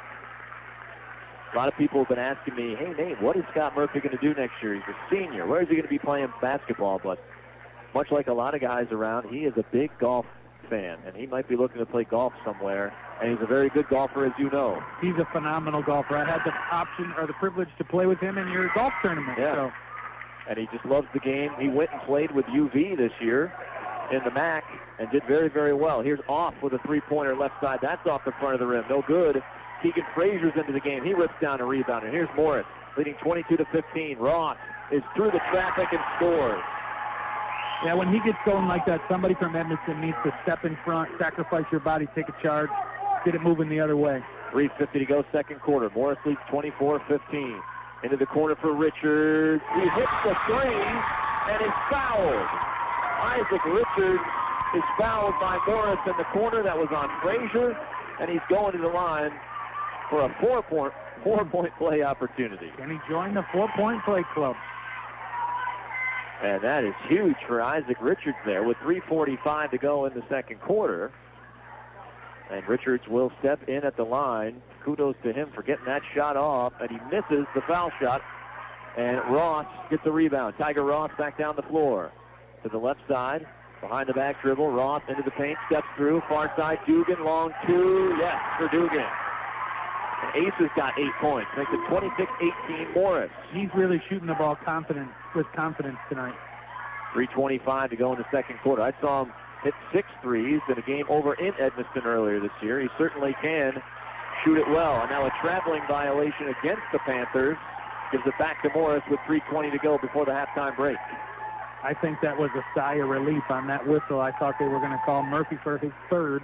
A lot of people have been asking me, hey, Nate, what is Scott Murphy going to do next year? He's a senior. Where is he going to be playing basketball? But much like a lot of guys around, he is a big golf fan, and he might be looking to play golf somewhere. And he's a very good golfer, as you know. He's a phenomenal golfer. I had the option or the privilege to play with him in your golf tournament. Yeah. So. And he just loves the game. He went and played with UV this year in the MAC and did very, very well. Here's Off with a three-pointer left side. That's off the front of the rim. No good. Keegan Frazier's into the game. He rips down a rebound. And here's Morris leading 22-15. Ross is through the traffic and scores. Yeah, when he gets going like that, somebody from Edmiston needs to step in front, sacrifice your body, take a charge, get it moving the other way. 3:50 to go, second quarter. Morris leads 24-15. Into the corner for Richards. He hits the three and is fouled. Isaac Richards is fouled by Morris in the corner. That was on Frazier, and he's going to the line for a four-point play opportunity. Can he join the 4-point play club? And that is huge for Isaac Richards there with 3:45 to go in the second quarter. And Richards will step in at the line. Kudos to him for getting that shot off, and he misses the foul shot. And Ross gets the rebound. Tiger Ross back down the floor to the left side. Behind the back dribble, Ross into the paint, steps through. Far side, Dugan, long two. Yes, for Dugan. And Ace has got 8 points. Makes it 26-18 Morris. He's really shooting the ball with confidence tonight. 3:25 to go in the second quarter. I saw him hit 6 threes in a game over in Edmiston earlier this year. He certainly can shoot it well. And now a traveling violation against the Panthers gives it back to Morris with 3:20 to go before the halftime break. I think that was a sigh of relief on that whistle. I thought they were going to call Murphy for his third.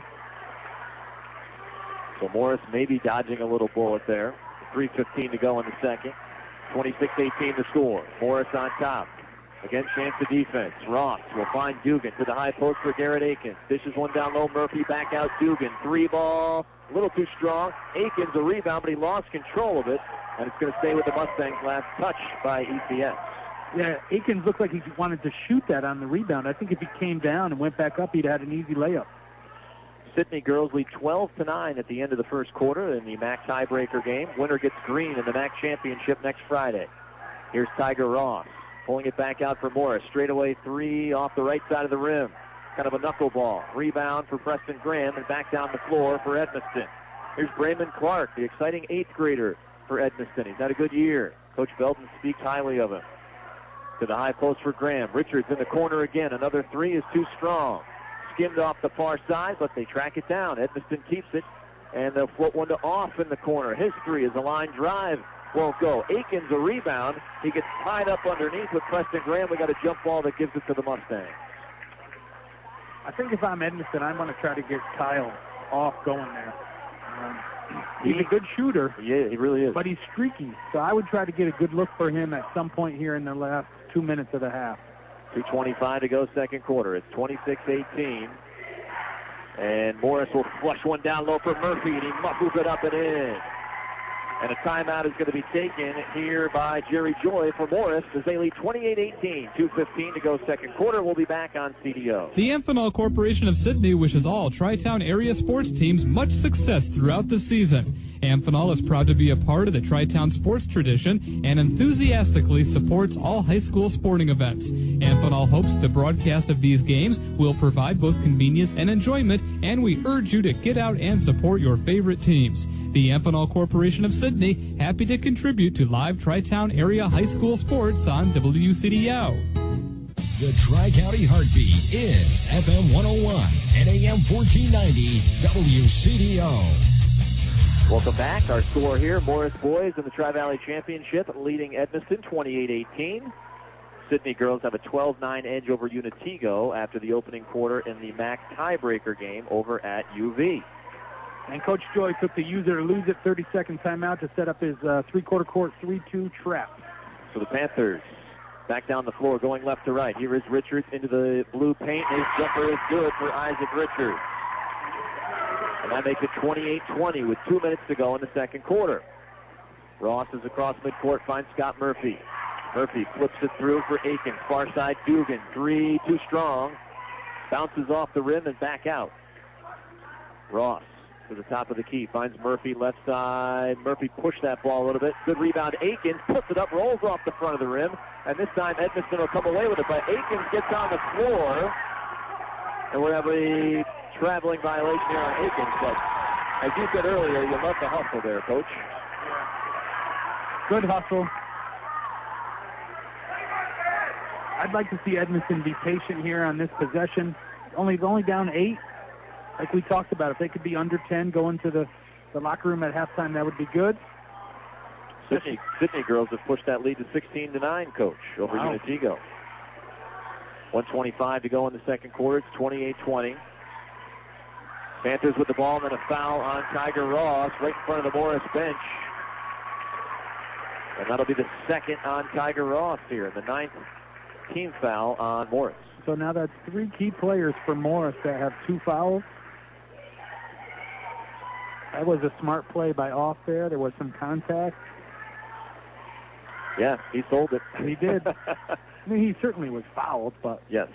So Morris maybe dodging a little bullet there. 3:15 to go in the second. 26-18 the score. Morris on top. Again, chance of defense. Ross will find Dugan to the high post for Garrett Akins. Dishes one down low. Murphy back out. Dugan. 3-ball. A little too strong. Akins a rebound, but he lost control of it. And it's going to stay with the Mustangs. Last touch by ECS. Yeah, Akins looked like he wanted to shoot that on the rebound. I think if he came down and went back up, he'd had an easy layup. Sydney girls lead 12-9 at the end of the first quarter in the MAC tiebreaker game. Winner gets green in the MAC championship next Friday. Here's Tiger Ross pulling it back out for Morris. Straightaway three off the right side of the rim. Kind of a knuckleball. Rebound for Preston Graham and back down the floor for Edmiston. Here's Brayman Clark, the exciting 8th grader for Edmiston. He's had a good year. Coach Belton speaks highly of him. To the high post for Graham. Richards in the corner again. Another three is too strong. Skimmed off the far side, but they track it down. Edmiston keeps it, and they'll float one to Off in the corner. His three is a line drive. Won't go. Akins a rebound. He gets tied up underneath with Preston Graham. We got a jump ball that gives it to the Mustangs. I think if I'm Edmiston, I'm going to try to get Kyle Off going there. He's a good shooter. Yeah, he really is. But he's streaky, so I would try to get a good look for him at some point here in the last 2 minutes of the half. 2:25 to go second quarter. It's 26-18. And Morris will flush one down low for Murphy, and he muscles it up and in. And a timeout is going to be taken here by Jerry Joy for Morris as they lead 28-18. 2:15 to go second quarter. We'll be back on CDO. The Amphenol Corporation of Sydney wishes all Tri-Town area sports teams much success throughout the season. Amphenol is proud to be a part of the Tri-Town sports tradition and enthusiastically supports all high school sporting events. Amphenol hopes the broadcast of these games will provide both convenience and enjoyment, and we urge you to get out and support your favorite teams. The Amphenol Corporation of Sydney, happy to contribute to live Tri-Town area high school sports on WCDO. The Tri-County Heartbeat is FM 101 and AM 1490 WCDO. Welcome back. Our score here, Morris boys in the Tri-Valley Championship leading Edmiston 28-18. Sydney girls have a 12-9 edge over Unitego after the opening quarter in the MAC tiebreaker game over at UV. And Coach Joy took the use-it-or-lose-it 30-second timeout to set up his three-quarter court 3-2 trap. So the Panthers back down the floor going left to right. Here is Richards into the blue paint. His jumper is good for Isaac Richards. And that makes it 28-20 with 2 minutes to go in the second quarter. Ross is across midcourt, finds Scott Murphy. Murphy flips it through for Aiken. Far side, Dugan. Three, too strong. Bounces off the rim and back out. Ross to the top of the key. Finds Murphy left side. Murphy pushed that ball a little bit. Good rebound. Aikens puts it up, rolls off the front of the rim. And this time Edmiston will come away with it. But Aikens gets on the floor. And we'll have a traveling violation here on Aikens. But as you said earlier, you love the hustle there, Coach. Good hustle. I'd like to see Edmiston be patient here on this possession. Only down 8. Like we talked about, if they could be under 10 going to the locker room at halftime, that would be good. Sydney girls have pushed that lead to 16-9, Coach, over Unitego. 1:25 to go in the second quarter. It's 28-20. Panthers with the ball, and then a foul on Tiger Ross right in front of the Morris bench. And that'll be the second on Tiger Ross here, the 9th team foul on Morris. So now that's 3 key players for Morris that have 2 fouls. That was a smart play by Off there. There was some contact. Yeah, he sold it. He did. I mean, he certainly was fouled, but... Yes.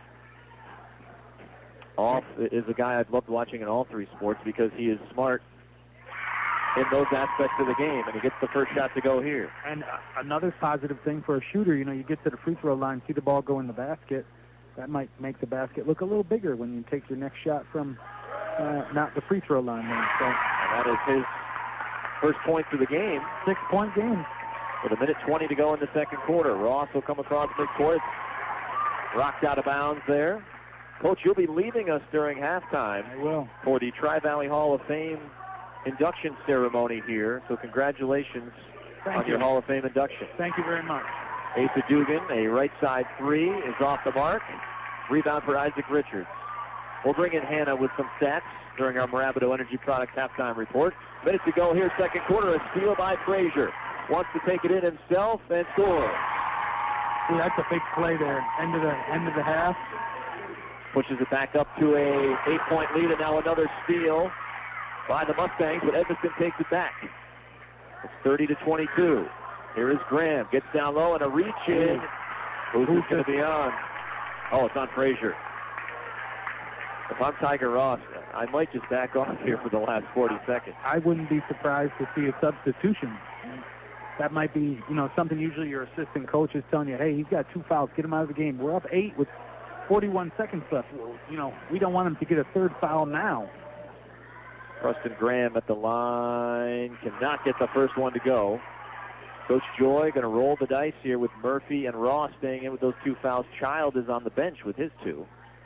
Off is a guy I've loved watching in all 3 sports because he is smart in those aspects of the game, and he gets the first shot to go here. And another positive thing for a shooter, you know, you get to the free throw line, see the ball go in the basket. That might make the basket look a little bigger when you take your next shot from not the free throw line. So. And that is his first point for the game. 6-point game. With 1:20 to go in the second quarter. Ross will come across midcourt. Rocked out of bounds there. Coach, you'll be leaving us during halftime. I will. For the Tri-Valley Hall of Fame induction ceremony here. So congratulations on your Hall of Fame induction. Thank you very much. Asa Dugan, a right side 3, is off the mark. Rebound for Isaac Richards. We'll bring in Hannah with some stats during our Marabito Energy Products halftime report. Minutes to go here, second quarter. A steal by Frazier. Wants to take it in himself and score. See, that's a big play there. End of the half. Pushes it back up to a 8-point lead, and now another steal by the Mustangs, but Edmiston takes it back. It's 30-22. Here is Graham. Gets down low and a reach in. Who's going to be on? Oh, it's on Frazier. If I'm Tiger Ross, I might just back off here for the last 40 seconds. I wouldn't be surprised to see a substitution. That might be, you know, something usually your assistant coach is telling you, hey, he's got 2 fouls. Get him out of the game. We're up 8 with 41 seconds left. Well, you know, we don't want him to get a 3rd foul now. Preston Graham at the line. Cannot get the first one to go. Coach Joy going to roll the dice here with Murphy and Ross staying in with those 2 fouls. Child is on the bench with his 2.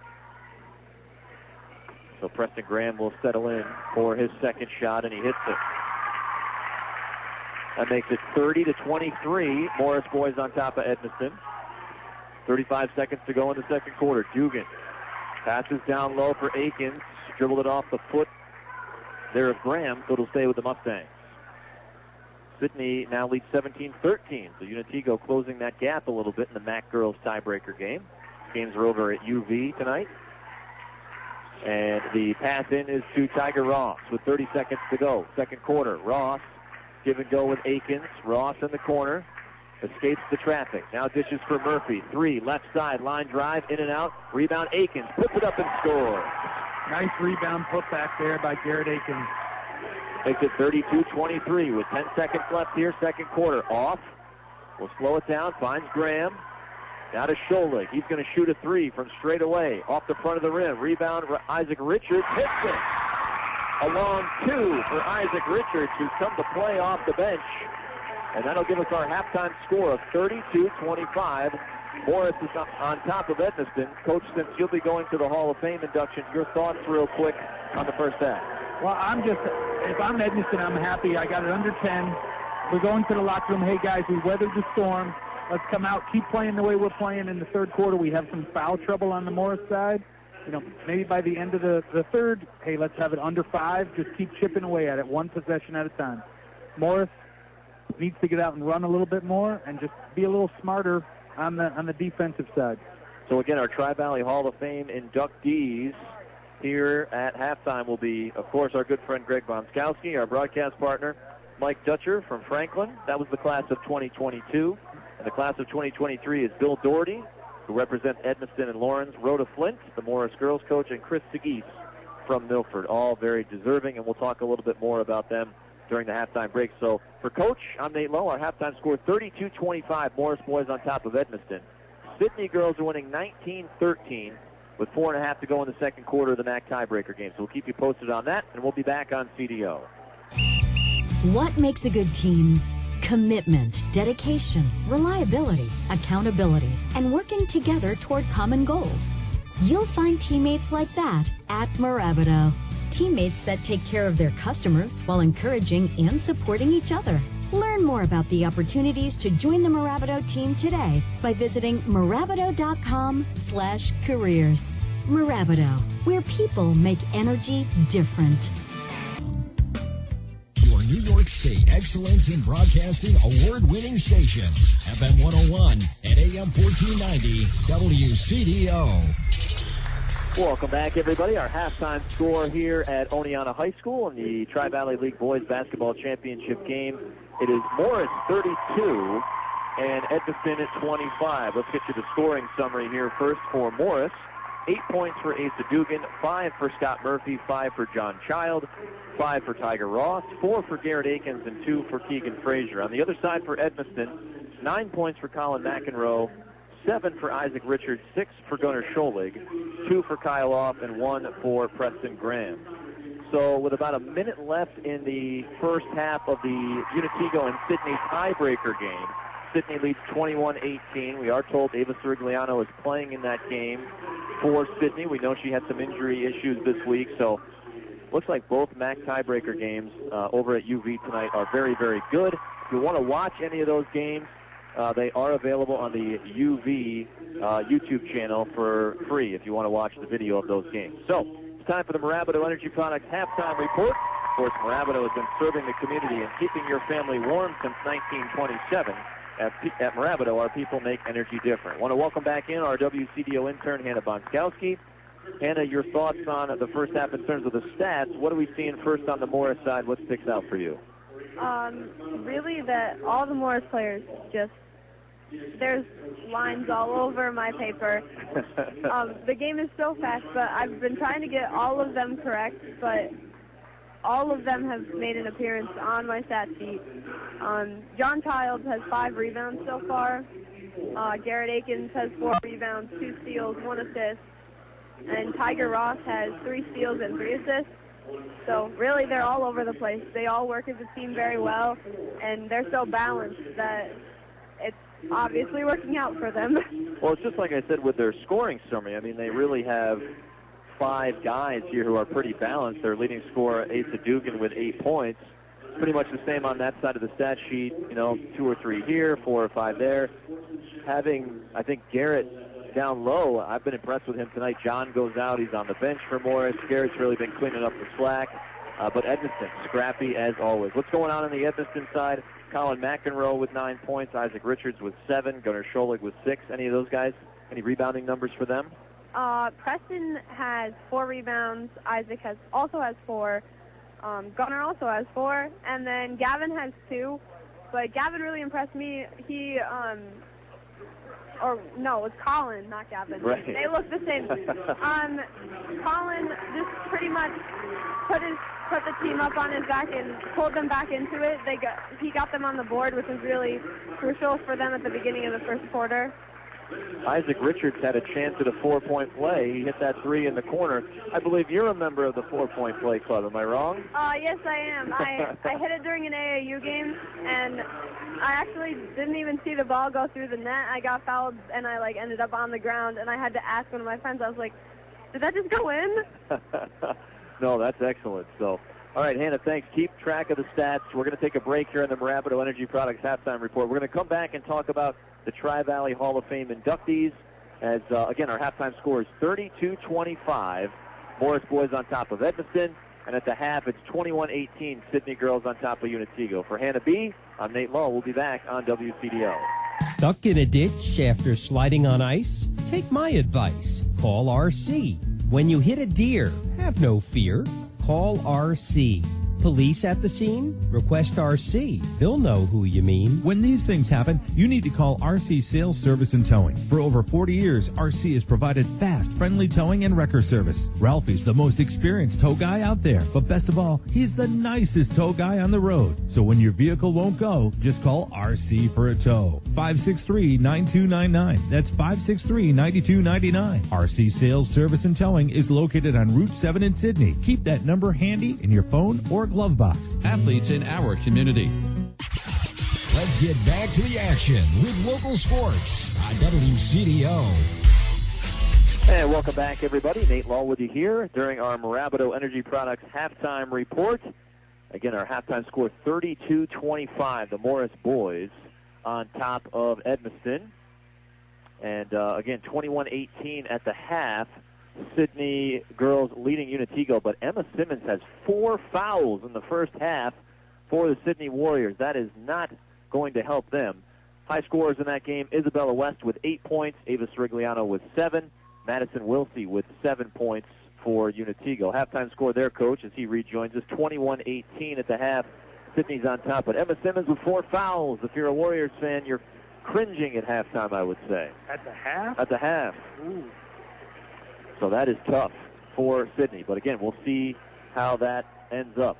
So Preston Graham will settle in for his second shot, and he hits it. That makes it 30-23. Morris boys on top of Edmiston. 35 seconds to go in the second quarter. Dugan passes down low for Aikens. Dribbled it off the foot there of Graham, so it'll stay with the Mustangs. Sydney now leads 17-13. So Unitego closing that gap a little bit in the MAC girls tiebreaker game. Games are over at UV tonight. And the pass in is to Tiger Ross with 30 seconds to go. Second quarter. Ross give and go with Akins. Ross in the corner. Escapes the traffic. Now dishes for Murphy. 3, left side, line drive, in and out. Rebound, Akins. Puts it up and scores. Nice rebound put back there by Garrett Akins. Makes it 32-23 with 10 seconds left here, second quarter. Off. We'll slow it down. Finds Graham. Now to Scholig. He's going to shoot a 3 from straight away. Off the front of the rim. Rebound, Isaac Richards hits it. A long 2 for Isaac Richards, who's come to play off the bench. And that'll give us our halftime score of 32-25. Morris is on top of Edmiston. Coach, since you'll be going to the Hall of Fame induction, your thoughts real quick on the first half. Well, if I'm Edmiston, I'm happy. I got it under 10. We're going to the locker room. Hey, guys, we weathered the storm. Let's come out, keep playing the way we're playing in the third quarter. We have some foul trouble on the Morris side. Maybe by the end of the third, hey, let's have it under 5. Just keep chipping away at it, one possession at a time. Morris needs to get out and run a little bit more and just be a little smarter on the defensive side. So again, our Tri-Valley Hall of Fame inductees here at halftime will be, of course, our good friend Greg Bonskowski, our broadcast partner, Mike Dutcher from Franklin. That was the class of 2022. And the class of 2023 is Bill Doherty, who represents Edmiston and Lawrence, Rhoda Flint, the Morris girls coach, and Chris Seguis from Milford. All very deserving, and we'll talk a little bit more about them during the halftime break. So for Coach, I'm Nate Lowe. Our halftime score 32-25. Morris boys on top of Edmiston. Sidney girls are winning 19-13 with 4.5 to go in the second quarter of the MAC tiebreaker game. So we'll keep you posted on that, and we'll be back on CDO. What makes a good team? Commitment, dedication, reliability, accountability, and working together toward common goals. You'll find teammates like that at Mirabito. Teammates that take care of their customers while encouraging and supporting each other. Learn more about the opportunities to join the Mirabito team today by visiting Mirabito.com/careers. Mirabito, where people make energy different. Your New York State Excellence in Broadcasting award-winning station, FM 101 and AM 1490 WCDO. Welcome back, everybody. Our halftime score here at Oneonta High School in the Tri-Valley League Boys Basketball Championship game. It is Morris 32 and Edmiston at 25. Let's get you the scoring summary here first for Morris. 8 points for Asa Dugan, 5 for Scott Murphy, 5 for John Child, 5 for Tiger Ross, 4 for Garrett Akins, and 2 for Keegan Frazier. On the other side for Edmiston, 9 points for Colin McEnroe, 7 for Isaac Richards, 6 for Gunnar Scholig, 2 for Kyle Off, and 1 for Preston Graham. So with about a minute left in the first half of the Unitigo and Sidney tiebreaker game, Sidney leads 21-18. We are told Ava Sirigliano is playing in that game for Sidney. We know she had some injury issues this week, so looks like both MAC tiebreaker games over at UV tonight are very, very good. If you want to watch any of those games, they are available on the UV YouTube channel for free if you want to watch the video of those games. So it's time for the Mirabito Energy Products halftime report. Of course, Mirabito has been serving the community and keeping your family warm since 1927. At Mirabito, our people make energy different. Want to welcome back in our WCDO intern, Hannah Bonskowski. Hannah, your thoughts on the first half in terms of the stats. What are we seeing first on the Morris side? What sticks out for you? Really that all the Morris players there's lines all over my paper. The game is so fast, but I've been trying to get all of them correct, but all of them have made an appearance on my stat sheet. John Childs has 5 rebounds so far. Garrett Akins has 4 rebounds, 2 steals, 1 assist. And Tiger Ross has 3 steals and 3 assists. So really they're all over the place. They all work as a team very well, and they're so balanced that it's obviously working out for them. Well, it's just like I said with their scoring summary. I mean, they really have 5 guys here who are pretty balanced. Their leading scorer, Asa Dugan, with 8 points. Pretty much the same on that side of the stat sheet. 2 or 3 here, 4 or 5 there. Having, I think, Garrett down low, I've been impressed with him tonight. John goes out. He's on the bench for Morris. Garrett's really been cleaning up the slack. But Edmiston, scrappy as always. What's going on the Edmiston side? Colin McEnroe with 9 points. Isaac Richards with 7. Gunnar Scholig with 6. Any of those guys? Any rebounding numbers for them? Preston has 4 rebounds. Isaac also has 4. Gunnar also has 4, and then Gavin has 2. But Gavin really impressed me. He, or no, it was Colin, not Gavin. Right. They look the same. Colin just pretty much put the team up on his back and pulled them back into it. He got them on the board, which was really crucial for them at the beginning of the first quarter. Isaac Richards had a chance at a 4-point play. He hit that 3 in the corner. I believe you're a member of the 4-point play club. Am I wrong? Yes, I am. I hit it during an AAU game, and I actually didn't even see the ball go through the net. I got fouled, and I ended up on the ground, and I had to ask one of my friends. I was like, did that just go in? No, that's excellent. So, all right, Hannah, thanks. Keep track of the stats. We're going to take a break here in the Marabato Energy Products halftime report. We're going to come back and talk about the Tri-Valley Hall of Fame inductees. As, again, our halftime score is 32-25. Morris boys on top of Edmiston. And at the half, it's 21-18, Sydney girls on top of Unitego. For Hannah B., I'm Nate Law. We'll be back on WCDO. Stuck in a ditch after sliding on ice? Take my advice. Call RC. When you hit a deer, have no fear. Call RC. Police at the scene? Request RC. They'll know who you mean. When these things happen, you need to call RC Sales Service and Towing. For over 40 years, RC has provided fast, friendly towing and wrecker service. Ralphie's the most experienced tow guy out there, but best of all, he's the nicest tow guy on the road. So when your vehicle won't go, just call RC for a tow. 563-9299. That's 563-9299. RC Sales Service and Towing is located on Route 7 in Sydney. Keep that number handy in your phone or glove box. Athletes in our community. Let's get back to the action with local sports on WCDO. And welcome back, everybody. Nate Law with you here during our Marabato Energy Products halftime report. Again, our halftime score 32-25. The Morris boys on top of Edmiston. And again, 21-18 at the half. Sydney girls leading Unitego, but Emma Simmons has 4 fouls in the first half for the Sydney Warriors. That is not going to help them. High scorers in that game, Isabella West with 8 points, Ava Srigliano with 7, Madison Wilsey with 7 points for Unitego. Halftime score their coach as he rejoins us, 21-18 at the half. Sydney's on top, but Emma Simmons with 4 fouls. If you're a Warriors fan, you're cringing at halftime, I would say. At the half? At the half. Ooh. So that is tough for Sydney. But again, we'll see how that ends up.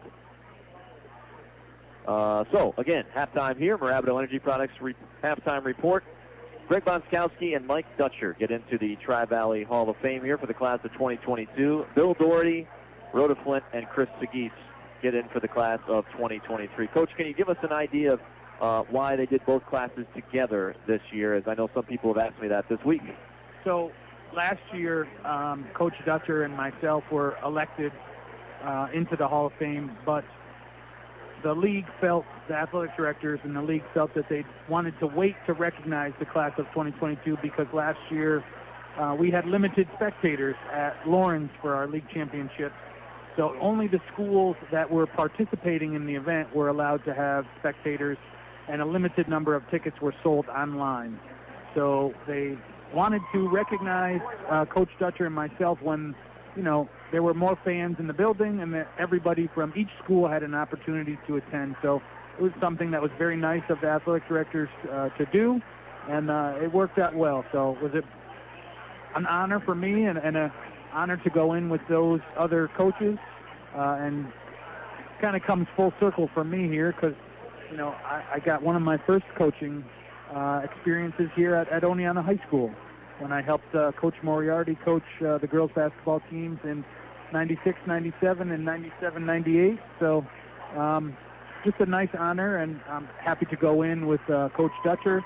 So, again, halftime here. Marabato Energy Products halftime report. Greg Bonskowski and Mike Dutcher get into the Tri-Valley Hall of Fame here for the class of 2022. Bill Doherty, Rhoda Flint, and Chris Seguis get in for the class of 2023. Coach, can you give us an idea of why they did both classes together this year, as I know some people have asked me that this week? So, last year, Coach Dutcher and myself were elected into the Hall of Fame, but the league felt, the athletic directors and the league felt that they wanted to wait to recognize the class of 2022 because last year we had limited spectators at Lawrence for our league championship. So only the schools that were participating in the event were allowed to have spectators, and a limited number of tickets were sold online. So they wanted to recognize Coach Dutcher and myself when, there were more fans in the building and that everybody from each school had an opportunity to attend. So it was something that was very nice of the athletic directors to do, and it worked out well. So it was an honor for me and an honor to go in with those other coaches, and kind of comes full circle for me here because, I got one of my first coaching experiences here at Oneonta High School when I helped Coach Moriarty coach the girls basketball teams in 96, 97, and 97, 98. So just a nice honor, and I'm happy to go in with Coach Dutcher,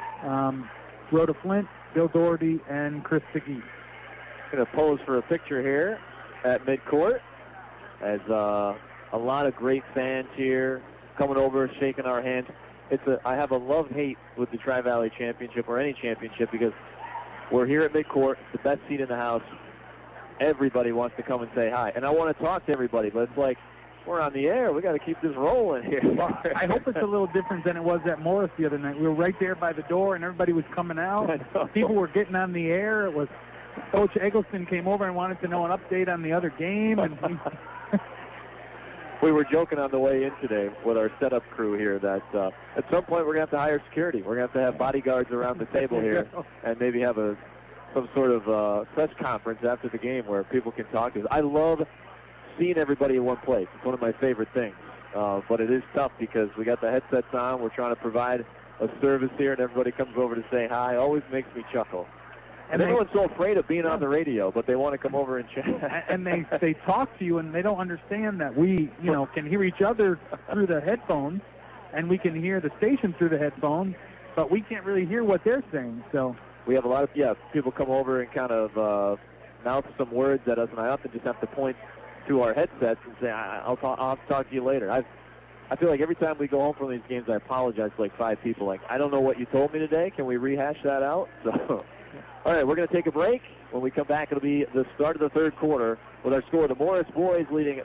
Rhoda Flint, Bill Doherty, and Chris Seguis. Going to pose for a picture here at midcourt as a lot of great fans here coming over, shaking our hands. I have a love-hate with the Tri-Valley Championship or any championship because we're here at midcourt, the best seat in the house. Everybody wants to come and say hi. And I want to talk to everybody, but it's like, we're on the air. We got to keep this rolling here. Well, I hope it's a little different than it was at Morris the other night. We were right there by the door, and everybody was coming out. People were getting on the air. It was Coach Eggleston came over and wanted to know an update on the other game. And We were joking on the way in today with our setup crew here that at some point we're going to have to hire security. We're going to have bodyguards around the table here and maybe have some sort of press conference after the game where people can talk to us. I love seeing everybody in one place. It's one of my favorite things. But it is tough because we got the headsets on. We're trying to provide a service here, and everybody comes over to say hi. Always makes me chuckle. And everyone's so afraid of being on the radio, but they want to come over and chat. And they talk to you, and they don't understand that we, can hear each other through the headphones, and we can hear the station through the headphones, but we can't really hear what they're saying. So we have a lot of people come over and kind of mouth some words at us, and I often just have to point to our headsets and say, I'll talk to you later. I feel like every time we go home from these games, I apologize to like 5 people. Like, I don't know what you told me today. Can we rehash that out? So, all right, we're going to take a break. When we come back, it'll be the start of the third quarter with our score. The Morris boys leading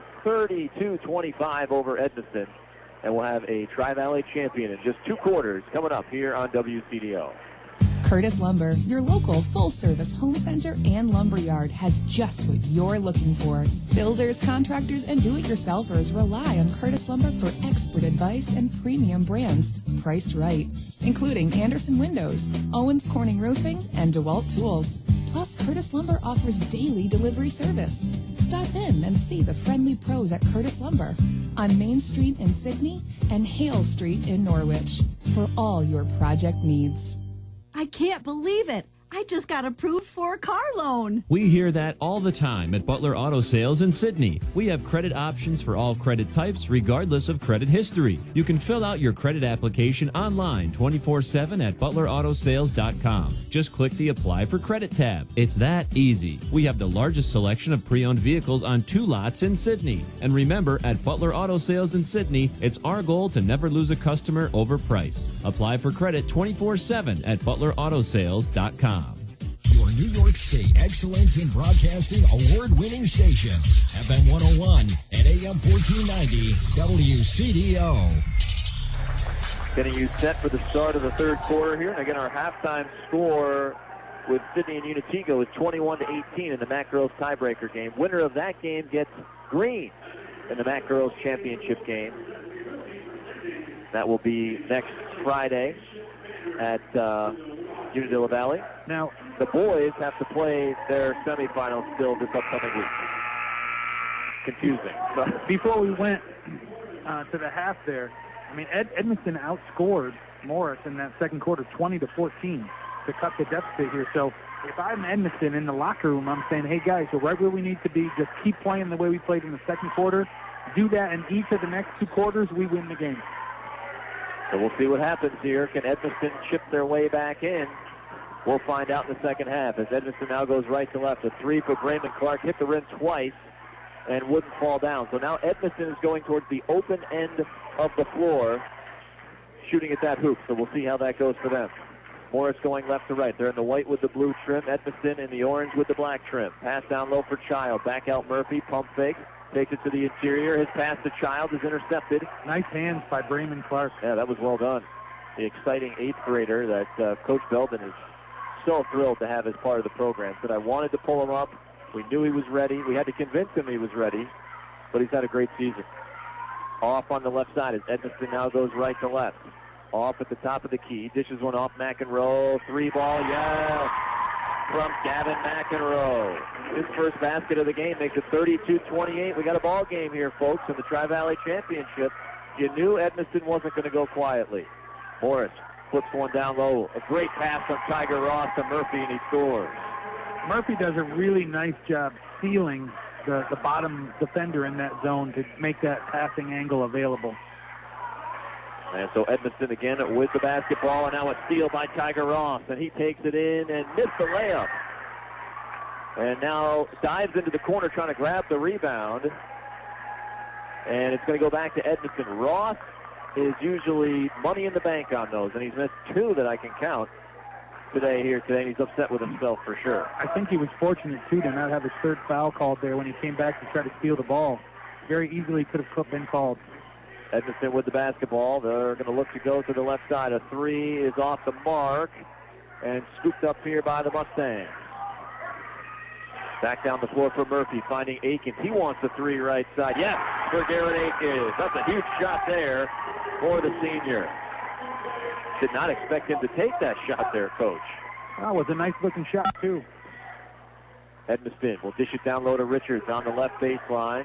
32-25 over Edmiston. And we'll have a Tri-Valley champion in just 2 quarters coming up here on WCDO. Curtis Lumber, your local full-service home center and lumberyard, has just what you're looking for. Builders, contractors, and do-it-yourselfers rely on Curtis Lumber for expert advice and premium brands priced right, including Anderson Windows, Owens Corning Roofing, and DeWalt Tools. Plus, Curtis Lumber offers daily delivery service. Stop in and see the friendly pros at Curtis Lumber on Main Street in Sydney and Hale Street in Norwich for all your project needs. I can't believe it. I just got approved for a car loan. We hear that all the time at Butler Auto Sales in Sydney. We have credit options for all credit types, regardless of credit history. You can fill out your credit application online 24/7 at butlerAutosales.com. Just click the Apply for Credit tab. It's that easy. We have the largest selection of pre-owned vehicles on 2 lots in Sydney. And remember, at Butler Auto Sales in Sydney, it's our goal to never lose a customer over price. Apply for credit 24/7 at butlerAutosales.com. Your New York State Excellence in Broadcasting award-winning station, FM 101 and AM 1490 WCDO. Getting you set for the start of the third quarter here. And again, our halftime score with Sydney and Unitigo is 21-18 in the MAC Girls tiebreaker game. Winner of that game gets green in the MAC Girls championship game. That will be next Friday at Unadilla Valley. Now, the boys have to play their semifinals still this upcoming week. Confusing. So, before we went to the half there, I mean, Edmiston outscored Morris in that second quarter 20-14 to cut the deficit here. So if I'm Edmiston in the locker room, I'm saying, hey, guys, we're right where we need to be. Just keep playing the way we played in the second quarter. Do that in each of the next 2 quarters, we win the game. So we'll see what happens here. Can Edmiston chip their way back in? We'll find out in the second half as Edmiston now goes right to left. A 3 for Brayman Clark, hit the rim twice and wouldn't fall down. So now Edmiston is going towards the open end of the floor, shooting at that hoop. So we'll see how that goes for them. Morris going left to right. They're in the white with the blue trim. Edmiston in the orange with the black trim. Pass down low for Child. Back out Murphy. Pump fake. Takes it to the interior. His pass to Child is intercepted. Nice hands by Brayman Clark. Yeah, that was well done. The exciting 8th grader that Coach Belden is so thrilled to have as part of the program. Said, I wanted to pull him up. We knew he was ready. We had to convince him he was ready. But he's had a great season. Off on the left side as Edmiston now goes right to left. Off at the top of the key. Dishes one off McEnroe. 3 ball, yeah, from Gavin McEnroe. His first basket of the game makes it 32-28. We got a ball game here, folks, in the Tri-Valley Championship. You knew Edmiston wasn't going to go quietly. Morris flips one down low. A great pass from Tiger Ross to Murphy, and he scores. Murphy does a really nice job sealing the bottom defender in that zone to make that passing angle available. And so Edmiston again with the basketball, and now a steal by Tiger Ross, and he takes it in and missed the layup. And now dives into the corner trying to grab the rebound. And it's going to go back to Edmiston. Ross is usually money in the bank on those, and he's missed 2 that I can count today, and he's upset with himself for sure. I think he was fortunate, too, to not have his 3rd foul called there when he came back to try to steal the ball. Very easily could have been called. Edmiston with the basketball. They're going to look to go to the left side. A 3 is off the mark and scooped up here by the Mustangs. Back down the floor for Murphy, finding Akins. He wants the 3 right side. Yes, for Garrett Akins. That's a huge shot there for the senior. Did not expect him to take that shot there, Coach. That was a nice-looking shot, too. Edmiston will dish it down low to Richards on the left baseline.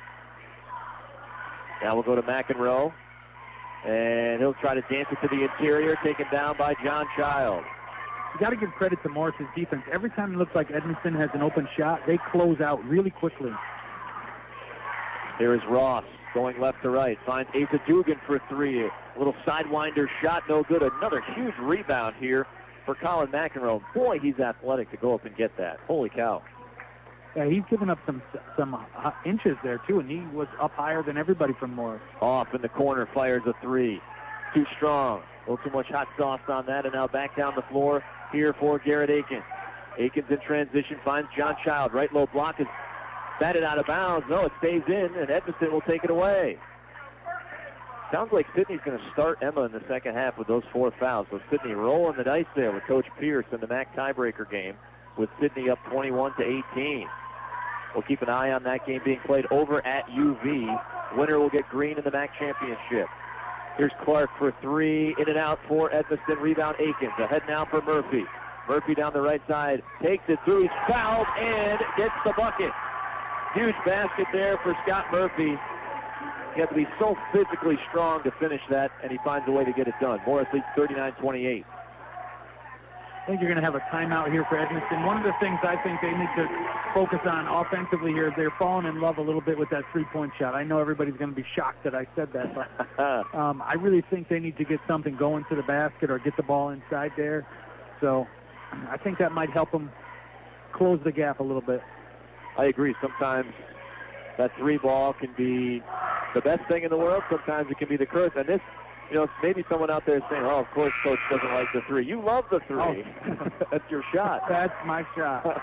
Now we'll go to McEnroe. And he'll try to dance it to the interior, taken down by John Child. You got to give credit to Morris's defense. Every time it looks like Edmiston has an open shot, they close out really quickly. Here is Ross going left to right. Finds Asa Dugan for three. A little sidewinder shot, no good. Another huge rebound here for Colin McEnroe. Boy, he's athletic to go up and get that. Holy cow. Yeah, he's given up some inches there, too, and he was up higher than everybody from Morris. Off in the corner, fires a three. Too strong. A little too much hot sauce on that, and now back down the floor here for Garrett Akins. Akins in transition, finds John Child. Right low block is batted out of bounds. No, it stays in, and Edmiston will take it away. Sounds like Sidney's going to start Emma in the second half with those 4 fouls. So Sidney rolling the dice there with Coach Pierce in the MAC tiebreaker game, with Sidney up 21-18. We'll keep an eye on that game being played over at UV. Winner will get green in the MAC championship. Here's Clark for three. In and out for Edmiston. Rebound Akins. Ahead now for Murphy. Murphy down the right side. Takes it through. He's fouled and gets the bucket. Huge basket there for Scott Murphy. He has to be so physically strong to finish that, and he finds a way to get it done. Morris leads 39-28. I think you're going to have a timeout here for Edmiston. One of the things I think they need to focus on offensively here is they're falling in love a little bit with that three-point shot. I know everybody's going to be shocked that I said that, but I really think they need to get something going to the basket or get the ball inside there. So I think that might help them close the gap a little bit. I agree. Sometimes that three ball can be the best thing in the world. Sometimes it can be the curse. And this, maybe someone out there is saying, oh, of course Coach doesn't like the three. You love the three. Oh. That's your shot. That's my shot.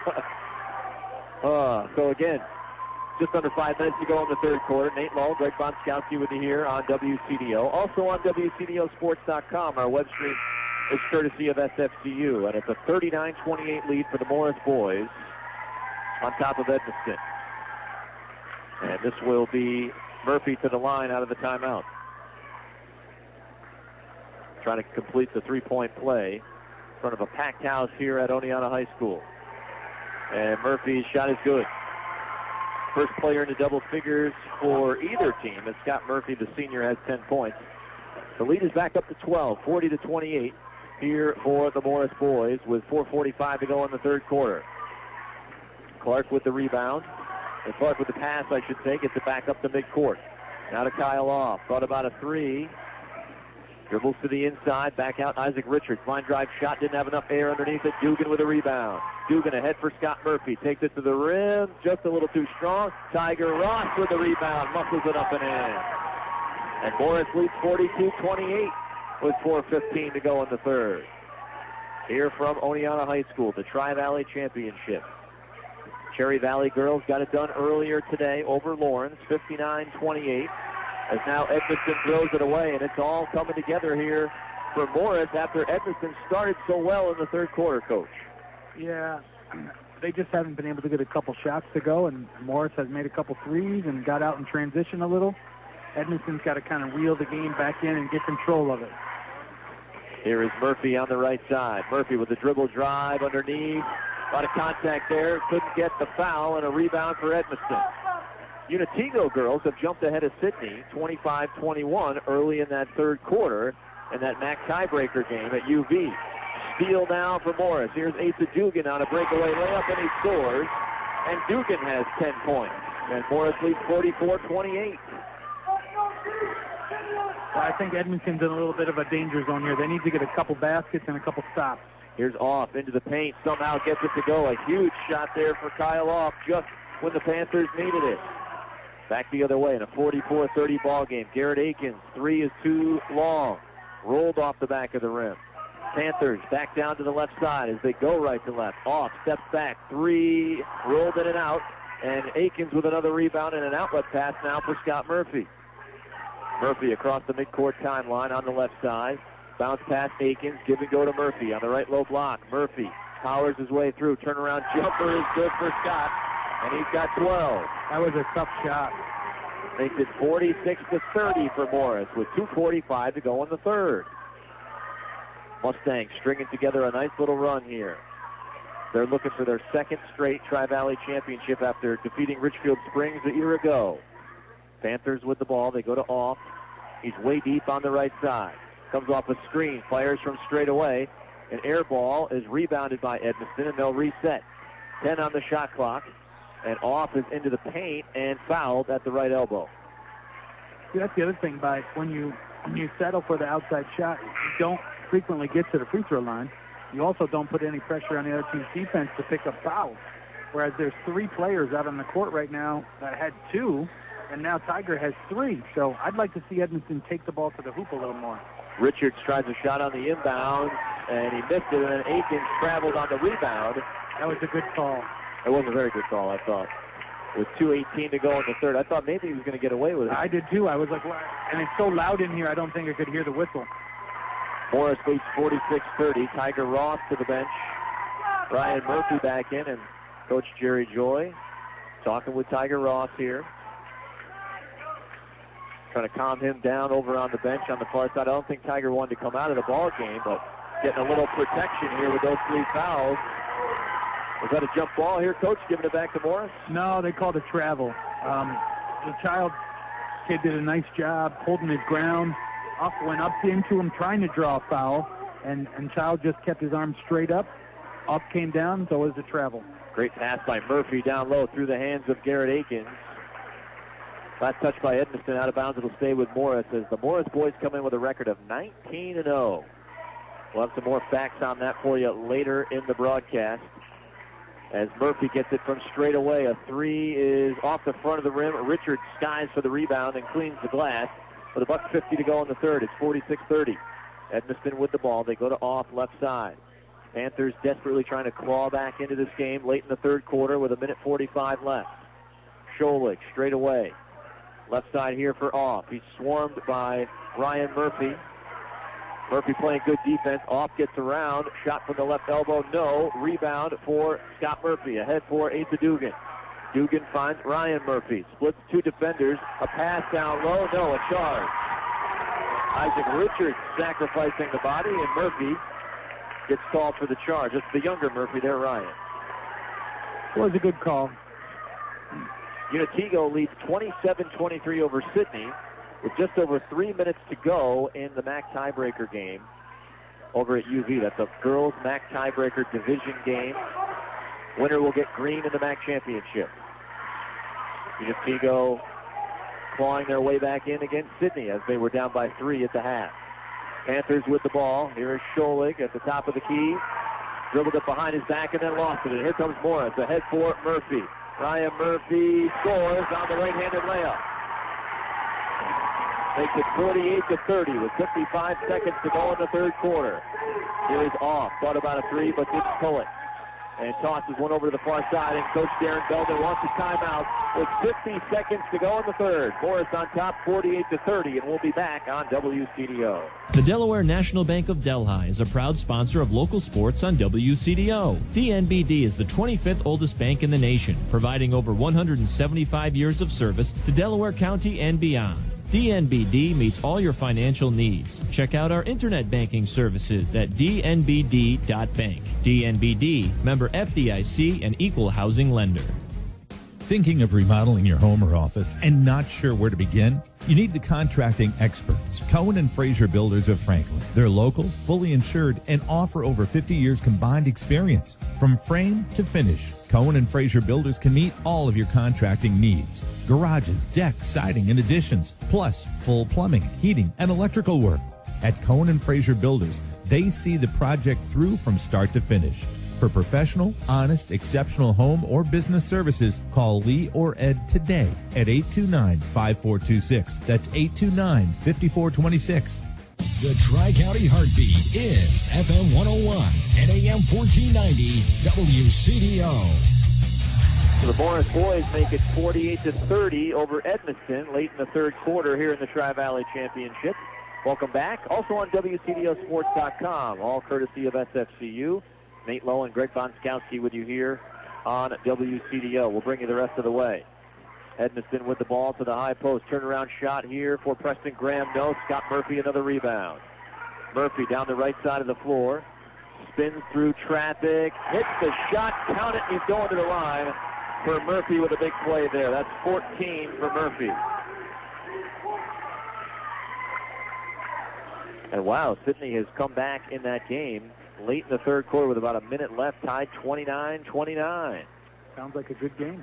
So again, just under 5 minutes to go in the third quarter. Nate Lull, Greg Bonskowski with you here on WCDO. Also on WCDOsports.com. Our web stream is courtesy of SFCU. And it's a 39-28 lead for the Morris boys on top of Edmiston. And this will be Murphy to the line out of the timeout. Trying to complete the three-point play in front of a packed house here at Oneonta High School. And Murphy's shot is good. First player into double figures for either team. And Scott Murphy, the senior, has 10 points. The lead is back up to 12, 40-28 here for the Morris boys with 4:45 to go in the third quarter. Clark with the rebound. And Clark with the pass, I should say, gets it back up to midcourt. Now to Kyle Off. Thought about a three. Dribbles to the inside. Back out Isaac Richards. Line drive shot. Didn't have enough air underneath it. Dugan with a rebound. Dugan ahead for Scott Murphy. Takes it to the rim. Just a little too strong. Tiger Ross with the rebound. Muscles it up and in. And Morris leads 42-28 with 4:15 to go in the third. Here from Oneonta High School, the Tri-Valley Championship. Cherry Valley girls got it done earlier today over Lawrence, 59-28. As now Edmiston throws it away, and it's all coming together here for Morris after Edmiston started so well in the third quarter, Coach. Yeah, they just haven't been able to get a couple shots to go, and Morris has made a couple threes and got out in transition a little. Edmiston's got to kind of reel the game back in and get control of it. Here is Murphy on the right side. Murphy with the dribble drive underneath. A lot of contact there. Couldn't get the foul, and a rebound for Edmiston. Unitigo girls have jumped ahead of Sidney 25-21 early in that third quarter in that MAC tiebreaker game at UV. Steal now for Morris. Here's Asa Dugan on a breakaway layup, and he scores. And Dugan has 10 points. And Morris leads 44-28. I think Edmonton's in a little bit of a danger zone here. They need to get a couple baskets and a couple stops. Here's Off into the paint. Somehow gets it to go. A huge shot there for Kyle Off just when the Panthers needed it. Back the other way in a 44-30 ball game. Garrett Akins, three is too long. Rolled off the back of the rim. Panthers back down to the left side as they go right to left. Off, steps back, three, rolled in and out. And Akins with another rebound and an outlet pass now for Scott Murphy. Murphy across the midcourt timeline on the left side. Bounce past Akins, give and go to Murphy on the right low block. Murphy powers his way through. Turnaround jumper is good for Scott, and he's got 12. That was a tough shot. Makes it 46-30 for Morris with 2:45 to go in the third. Mustangs stringing together a nice little run here. They're looking for their second straight Tri-Valley championship after defeating Richfield Springs a year ago. Panthers with the ball. They go to off. He's way deep on the right side. Comes off a screen. Fires from straight away. An air ball is rebounded by Edmiston, and they'll reset. 10 on the shot clock. And off is into the paint and fouled at the right elbow. See, that's the other thing. When you settle for the outside shot, you don't frequently get to the free throw line. You also don't put any pressure on the other team's defense to pick up fouls. Whereas there's 3 players out on the court right now that had 2, and now Tiger has 3. So I'd like to see Edmiston take the ball to the hoop a little more. Richards tries a shot on the inbound, and he missed it, and then Akins traveled on the rebound. That was a good call. It was a very good call, I thought. With 2:18 to go in the third. I thought maybe he was going to get away with it. I did too. I was like, what? And it's so loud in here, I don't think I could hear the whistle. Morris leads 46-30. Tiger Ross to the bench. Ryan Murphy back in, and Coach Jerry Joy talking with Tiger Ross here. Trying to calm him down over on the bench on the far side. I don't think Tiger wanted to come out of the ball game, but getting a little protection here with those 3 fouls. Was that a jump ball here, Coach, giving it back to Morris? No, they called it travel. The kid did a nice job holding his ground. Went up into him trying to draw a foul, and Child just kept his arm straight up. Up came down, so it was a travel. Great pass by Murphy down low through the hands of Garrett Akins. Last touch by Edmiston, out of bounds. It'll stay with Morris as the Morris boys come in with a record of 19-0. We'll have some more facts on that for you later in the broadcast. As Murphy gets it from straight away, a 3 is off the front of the rim. Richards skies for the rebound and cleans the glass. With $1:50 to go in the third, it's 46-30. Edmiston with the ball. They go to off left side. Panthers desperately trying to claw back into this game late in the third quarter with 1:45 left. Scholich straight away. Left side here for off. He's swarmed by Ryan Murphy. Murphy playing good defense. Off gets around. Shot from the left elbow. No. Rebound for Scott Murphy. Ahead for Asa Dugan. Dugan finds Ryan Murphy. Splits 2 defenders. A pass down low. No, a charge. Isaac Richards sacrificing the body, and Murphy gets called for the charge. It's the younger Murphy there, Ryan. It was a good call. Unitigo leads 27-23 over Sidney with just over 3 minutes to go in the MAC tiebreaker game over at UV. That's a girls MAC tiebreaker division game. Winner will get green in the MAC championship. Unitigo clawing their way back in against Sidney as they were down by 3 at the half. Panthers with the ball. Here is Scholich at the top of the key. Dribbled it behind his back and then lost it. And here comes Morris ahead for Murphy. Ryan Murphy scores on the right-handed layup. Makes it 48-30 with 55 seconds to go in the third quarter. Here is off. Thought about a 3, but didn't pull it. And tosses one over to the far side, and Coach Darren Belder wants a timeout with 50 seconds to go in the third. Morris on top, 48-30, and we'll be back on WCDO. The Delaware National Bank of Delhi is a proud sponsor of local sports on WCDO. DNBD is the 25th oldest bank in the nation, providing over 175 years of service to Delaware County and beyond. DNBD meets all your financial needs. Check out our internet banking services at dnbd.bank. DNBD, member FDIC, and equal housing lender. Thinking of remodeling your home or office and not sure where to begin? You need the contracting experts, Cohen and Fraser Builders of Franklin. They're local, fully insured, and offer over 50 years combined experience. From frame to finish, Cohen and Fraser Builders can meet all of your contracting needs. Garages, decks, siding, and additions, plus full plumbing, heating, and electrical work. At Cohen and Fraser Builders, they see the project through from start to finish. For professional, honest, exceptional home or business services, call Lee or Ed today at 829-5426. That's 829-5426. The Tri-County Heartbeat is FM 101 and AM 1490 WCDO. So the Morris boys make it 48-30 over Edmiston late in the third quarter here in the Tri-Valley Championship. Welcome back. Also on WCDOsports.com, all courtesy of SFCU. Nate Lowe and Greg Bonskowski with you here on WCDO. We'll bring you the rest of the way. Edmiston with the ball to the high post. Turnaround shot here for Preston Graham. No. Scott Murphy, another rebound. Murphy down the right side of the floor. Spins through traffic. Hits the shot. Count it. He's going to the line for Murphy with a big play there. That's 14 for Murphy. And wow, Sidney has come back in that game late in the third quarter with about a minute left, tied 29-29. Sounds like a good game.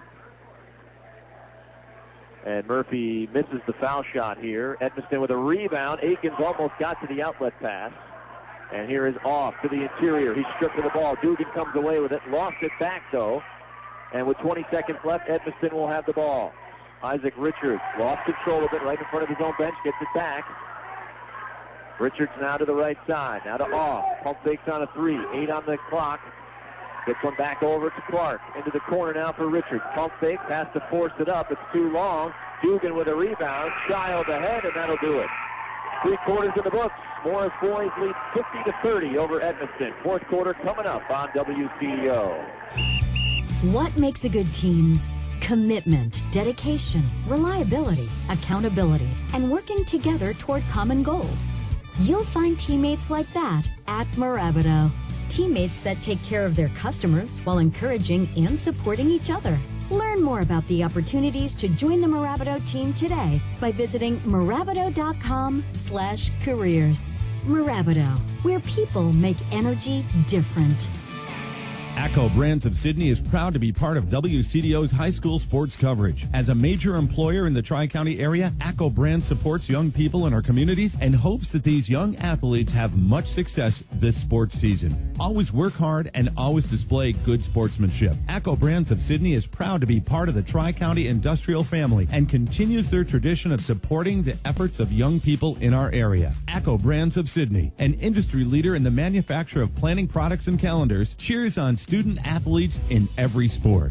And Murphy misses the foul shot here. Edmiston with a rebound. Akins almost got to the outlet pass. And here is off to the interior. He's stripped of the ball. Dugan comes away with it. Lost it back, though. And with 20 seconds left, Edmiston will have the ball. Isaac Richards lost control of it right in front of his own bench. Gets it back. Richards now to the right side. Now to off. Pump fakes on a 3. 8 on the clock. Gets one back over to Clark. Into the corner now for Richards. Pump fake. Has to force it up. It's too long. Dugan with a rebound. Child ahead, and that'll do it. 3 quarters in the books. Morris boys lead 50-30 over Edmiston. Fourth quarter coming up on WCDO. What makes a good team? Commitment, dedication, reliability, accountability, and working together toward common goals. You'll find teammates like that at Mirabito. Teammates that take care of their customers while encouraging and supporting each other. Learn more about the opportunities to join the Mirabito team today by visiting Mirabito.com/careers. Mirabito, where people make energy different. ACCO Brands of Sydney is proud to be part of WCDO's high school sports coverage. As a major employer in the Tri-County area, ACCO Brands supports young people in our communities and hopes that these young athletes have much success this sports season. Always work hard and always display good sportsmanship. ACCO Brands of Sydney is proud to be part of the Tri-County industrial family and continues their tradition of supporting the efforts of young people in our area. ACCO Brands of Sydney, an industry leader in the manufacture of planning products and calendars, cheers on student athletes in every sport.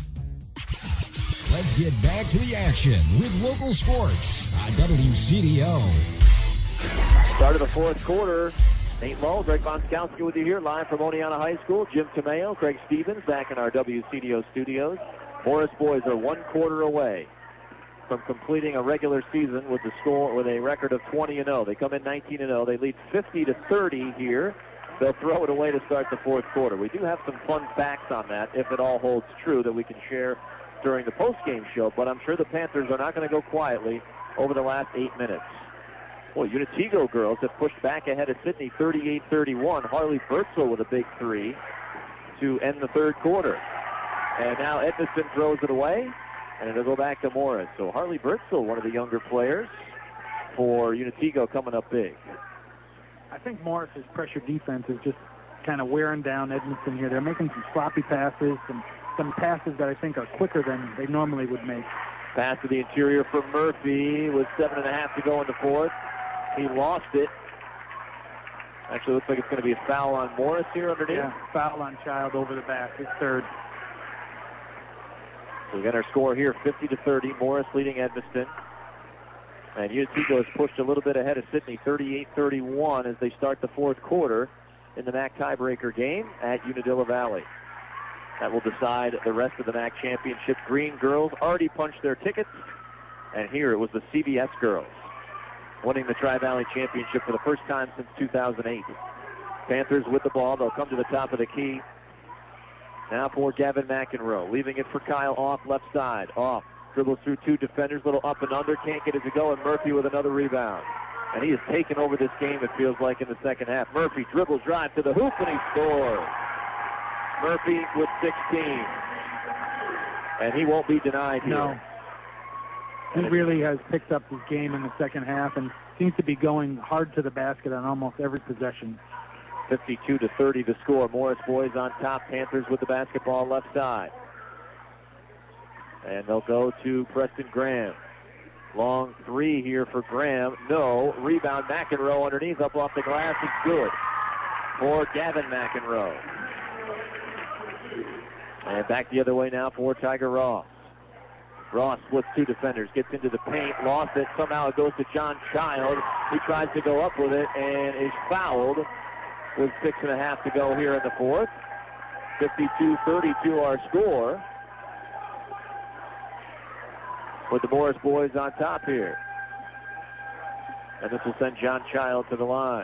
Let's get back to the action with local sports on WCDO. Start of the fourth quarter. St. Lo, Greg Bonskowski with you here live from Oneonta High School. Jim Tomeo, Craig Stevens back in our WCDO studios. Morris boys are 1 quarter away from completing a regular season with the score with a record of 20-0. They come in 19-0. They lead 50-30 here. They'll throw it away to start the fourth quarter. We do have some fun facts on that, if it all holds true, that we can share during the post-game show, but I'm sure the Panthers are not going to go quietly over the last 8 minutes. Boy, Unitigo girls have pushed back ahead of Sidney 38-31. Harley Bertzel with a big 3 to end the third quarter. And now Edmiston throws it away, and it'll go back to Morris. So Harley Bertzel, one of the younger players for Unitigo, coming up big. I think Morris's pressure defense is just kind of wearing down Edmiston here. They're making some sloppy passes, some passes that I think are quicker than they normally would make. Pass to the interior from Murphy with 7.5 to go in the fourth. He lost it. Actually, looks like it's going to be a foul on Morris here underneath. Yeah, foul on Child over the back, his third. So we got our score here, 50-30. Morris leading Edmiston. And Unitigo has pushed a little bit ahead of Sidney, 38-31, as they start the fourth quarter in the MAC tiebreaker game at Unadilla Valley. That will decide the rest of the MAC championship. Green girls already punched their tickets, and here it was the CBS girls winning the Tri-Valley championship for the first time since 2008. Panthers with the ball. They'll come to the top of the key. Now for Gavin McEnroe, leaving it for Kyle Off, left side. Off. Dribbles through 2 defenders, little up and under, can't get it to go, and Murphy with another rebound. And he has taken over this game, it feels like, in the second half. Murphy dribbles, drive to the hoop, and he scores. Murphy with 16. And he won't be denied here. No. He really has picked up his game in the second half and seems to be going hard to the basket on almost every possession. 52-30 the score. Morris boys on top. Panthers with the basketball left side. And they'll go to Preston Graham. Long 3 here for Graham. No. Rebound McEnroe underneath, up off the glass. It's good for Gavin McEnroe. And back the other way now for Tiger Ross. Ross splits 2 defenders, gets into the paint, lost it. Somehow it goes to John Child. He tries to go up with it and is fouled with 6.5 to go here in the fourth. 52-32 our score. with the Morris boys on top here. And this will send John Child to the line.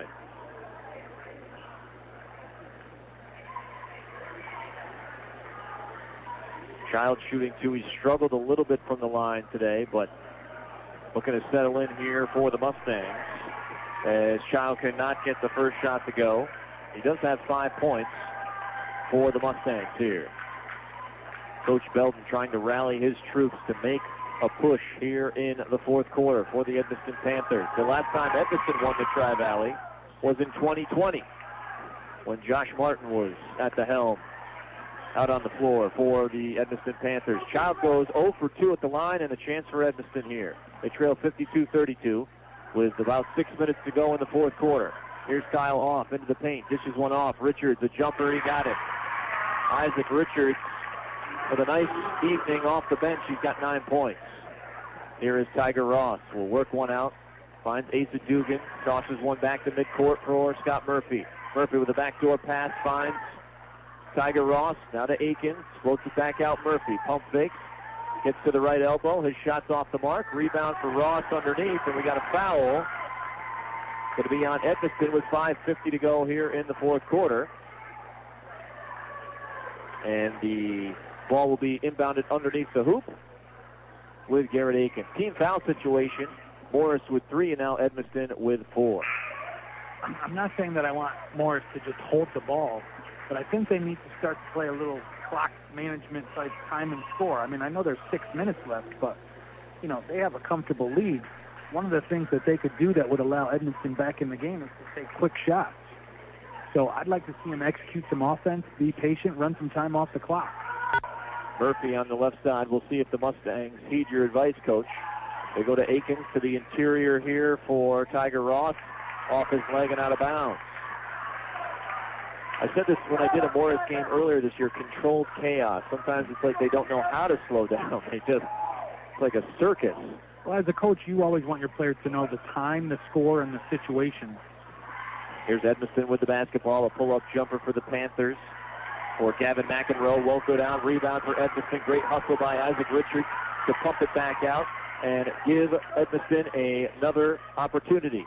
Child shooting two. He struggled a little bit from the line today, but looking to settle in here for the Mustangs. As Child cannot get the first shot to go. He does have 5 points for the Mustangs here. Coach Belton trying to rally his troops to make a push here in the fourth quarter for the Edmiston Panthers. The last time Edmiston won the Tri-Valley was in 2020 when Josh Martin was at the helm out on the floor for the Edmiston Panthers. Child goes 0 for 2 at the line and a chance for Edmiston here. They trail 52-32 with about 6 minutes to go in the fourth quarter. Here's Kyle off into the paint. Dishes one off. Richards, a jumper. He got it. Isaac Richards with a nice evening off the bench. He's got 9 points. Here is Tiger Ross. Will work one out. Finds Asa Dugan. Tosses one back to midcourt for Scott Murphy. Murphy with a backdoor pass finds Tiger Ross. Now to Akins. Floats it back out. Murphy. Pump fakes. Gets to the right elbow. His shot's off the mark. Rebound for Ross underneath. And we got a foul. Going to be on Edmiston with 5:50 to go here in the fourth quarter. And the ball will be inbounded underneath the hoop with Garrett Aiken. Team foul situation. Morris with 3 and now Edmiston with 4. I'm not saying that I want Morris to just hold the ball, but I think they need to start to play a little clock management type time and score. I mean, I know there's 6 minutes left, but, you know, they have a comfortable lead. One of the things that they could do that would allow Edmiston back in the game is to take quick shots. So I'd like to see him execute some offense, be patient, run some time off the clock. Murphy on the left side. We'll see if the Mustangs heed your advice, Coach. They go to Akins to the interior here for Tiger Ross. Off his leg and out of bounds. I said this when I did a Morris game earlier this year, controlled chaos. Sometimes it's like they don't know how to slow down. It's like a circus. Well, as a coach, you always want your players to know the time, the score, and the situation. Here's Edmiston with the basketball. A pull-up jumper for the Panthers. For Gavin McEnroe. Won't go down. Rebound for Edmiston. Great hustle by Isaac Richards to pump it back out and give Edmiston another opportunity.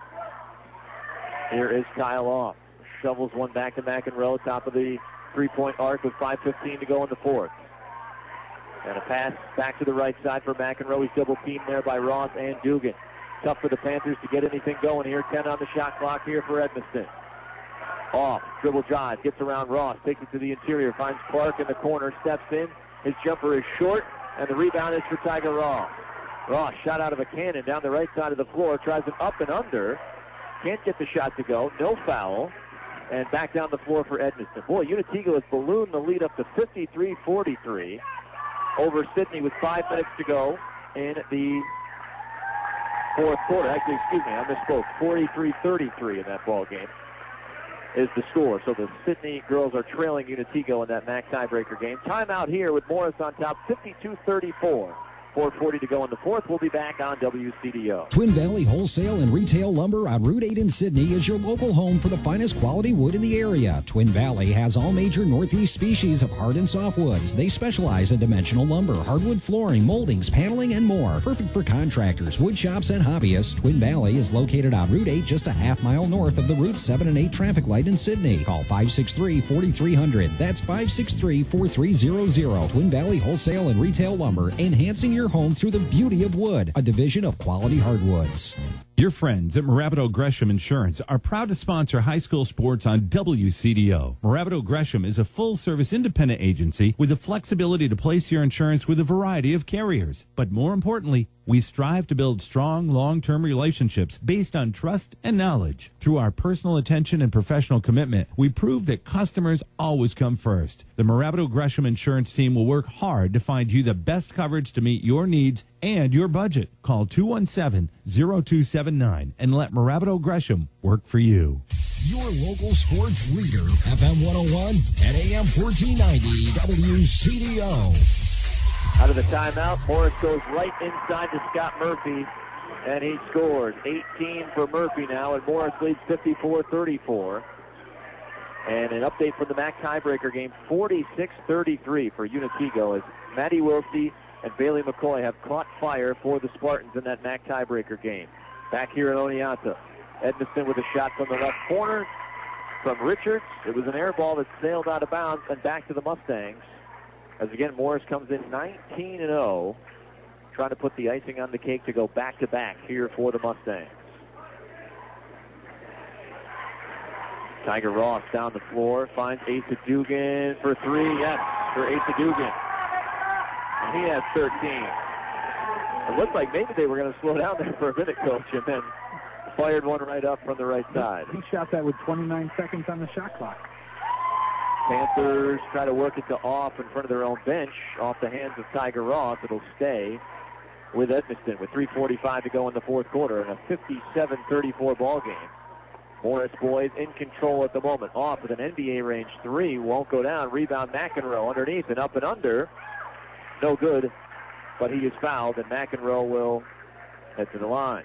Here is Kyle off. Shovels one back to McEnroe. Top of the three-point arc with 5:15 to go in the fourth. And a pass back to the right side for McEnroe. He's double teamed there by Ross and Dugan. Tough for the Panthers to get anything going here. 10 on the shot clock here for Edmiston. Off, dribble drive, gets around Ross, takes it to the interior, finds Clark in the corner, steps in. His jumper is short, and the rebound is for Tiger Ross. Ross shot out of a cannon down the right side of the floor, tries an up and under. Can't get the shot to go, no foul. And back down the floor for Edmiston. Boy, Unitigo has ballooned the lead up to 53-43 over Sidney with 5 minutes to go in the fourth quarter. Actually, excuse me, I misspoke. 43-33 in that ball game is the score. So the Sidney girls are trailing Unitigo in that MAC tiebreaker game. Timeout here with Morris on top, 52-34. 4:40 to go in the fourth. We'll be back on WCDO. Twin Valley Wholesale and Retail Lumber on Route 8 in Sydney is your local home for the finest quality wood in the area. Twin Valley has all major Northeast species of hard and soft woods. They specialize in dimensional lumber, hardwood flooring, moldings, paneling, and more. Perfect for contractors, wood shops, and hobbyists. Twin Valley is located on Route 8, just a half-mile north of the Route 7 and 8 traffic light in Sydney. Call 563-4300. That's 563-4300. Twin Valley Wholesale and Retail Lumber, enhancing your home through the beauty of wood, a division of Quality Hardwoods. Your friends at Morabito Gresham Insurance are proud to sponsor high school sports on WCDO. Morabito Gresham is a full-service independent agency with the flexibility to place your insurance with a variety of carriers. But more importantly, we strive to build strong, long-term relationships based on trust and knowledge. Through our personal attention and professional commitment, we prove that customers always come first. The Morabito Gresham Insurance team will work hard to find you the best coverage to meet your needs and your budget. Call 217-0279 and let Morabito Gresham work for you. Your local sports leader, FM 101 and AM 1490 WCDO. Out of the timeout, Morris goes right inside to Scott Murphy, and he scores. 18 for Murphy now, and Morris leads 54-34. And an update from the MAC tiebreaker game, 46-33 for Unitigo, as Maddie Wilsey and Bailey McCoy have caught fire for the Spartans in that MAC tiebreaker game. Back here at Oneonta, Edmiston with a shot from the left corner from Richards. It was an air ball that sailed out of bounds and back to the Mustangs. As again, Morris comes in 19-0, trying to put the icing on the cake to go back-to-back here for the Mustangs. Tiger Ross down the floor, finds Asa Dugan for three. Yes, for Asa Dugan. And he has 13. It looked like maybe they were going to slow down there for a minute, Coach, and then fired one right up from the right side. He shot that with 29 seconds on the shot clock. Panthers try to work it to off in front of their own bench, off the hands of Tiger Ross. It'll stay with Edmiston with 3:45 to go in the fourth quarter and a 57-34 ball game. Morris boys in control at the moment. Off with an NBA range three. Won't go down. Rebound McEnroe underneath and up and under. No good, but he is fouled, and McEnroe will head to the line.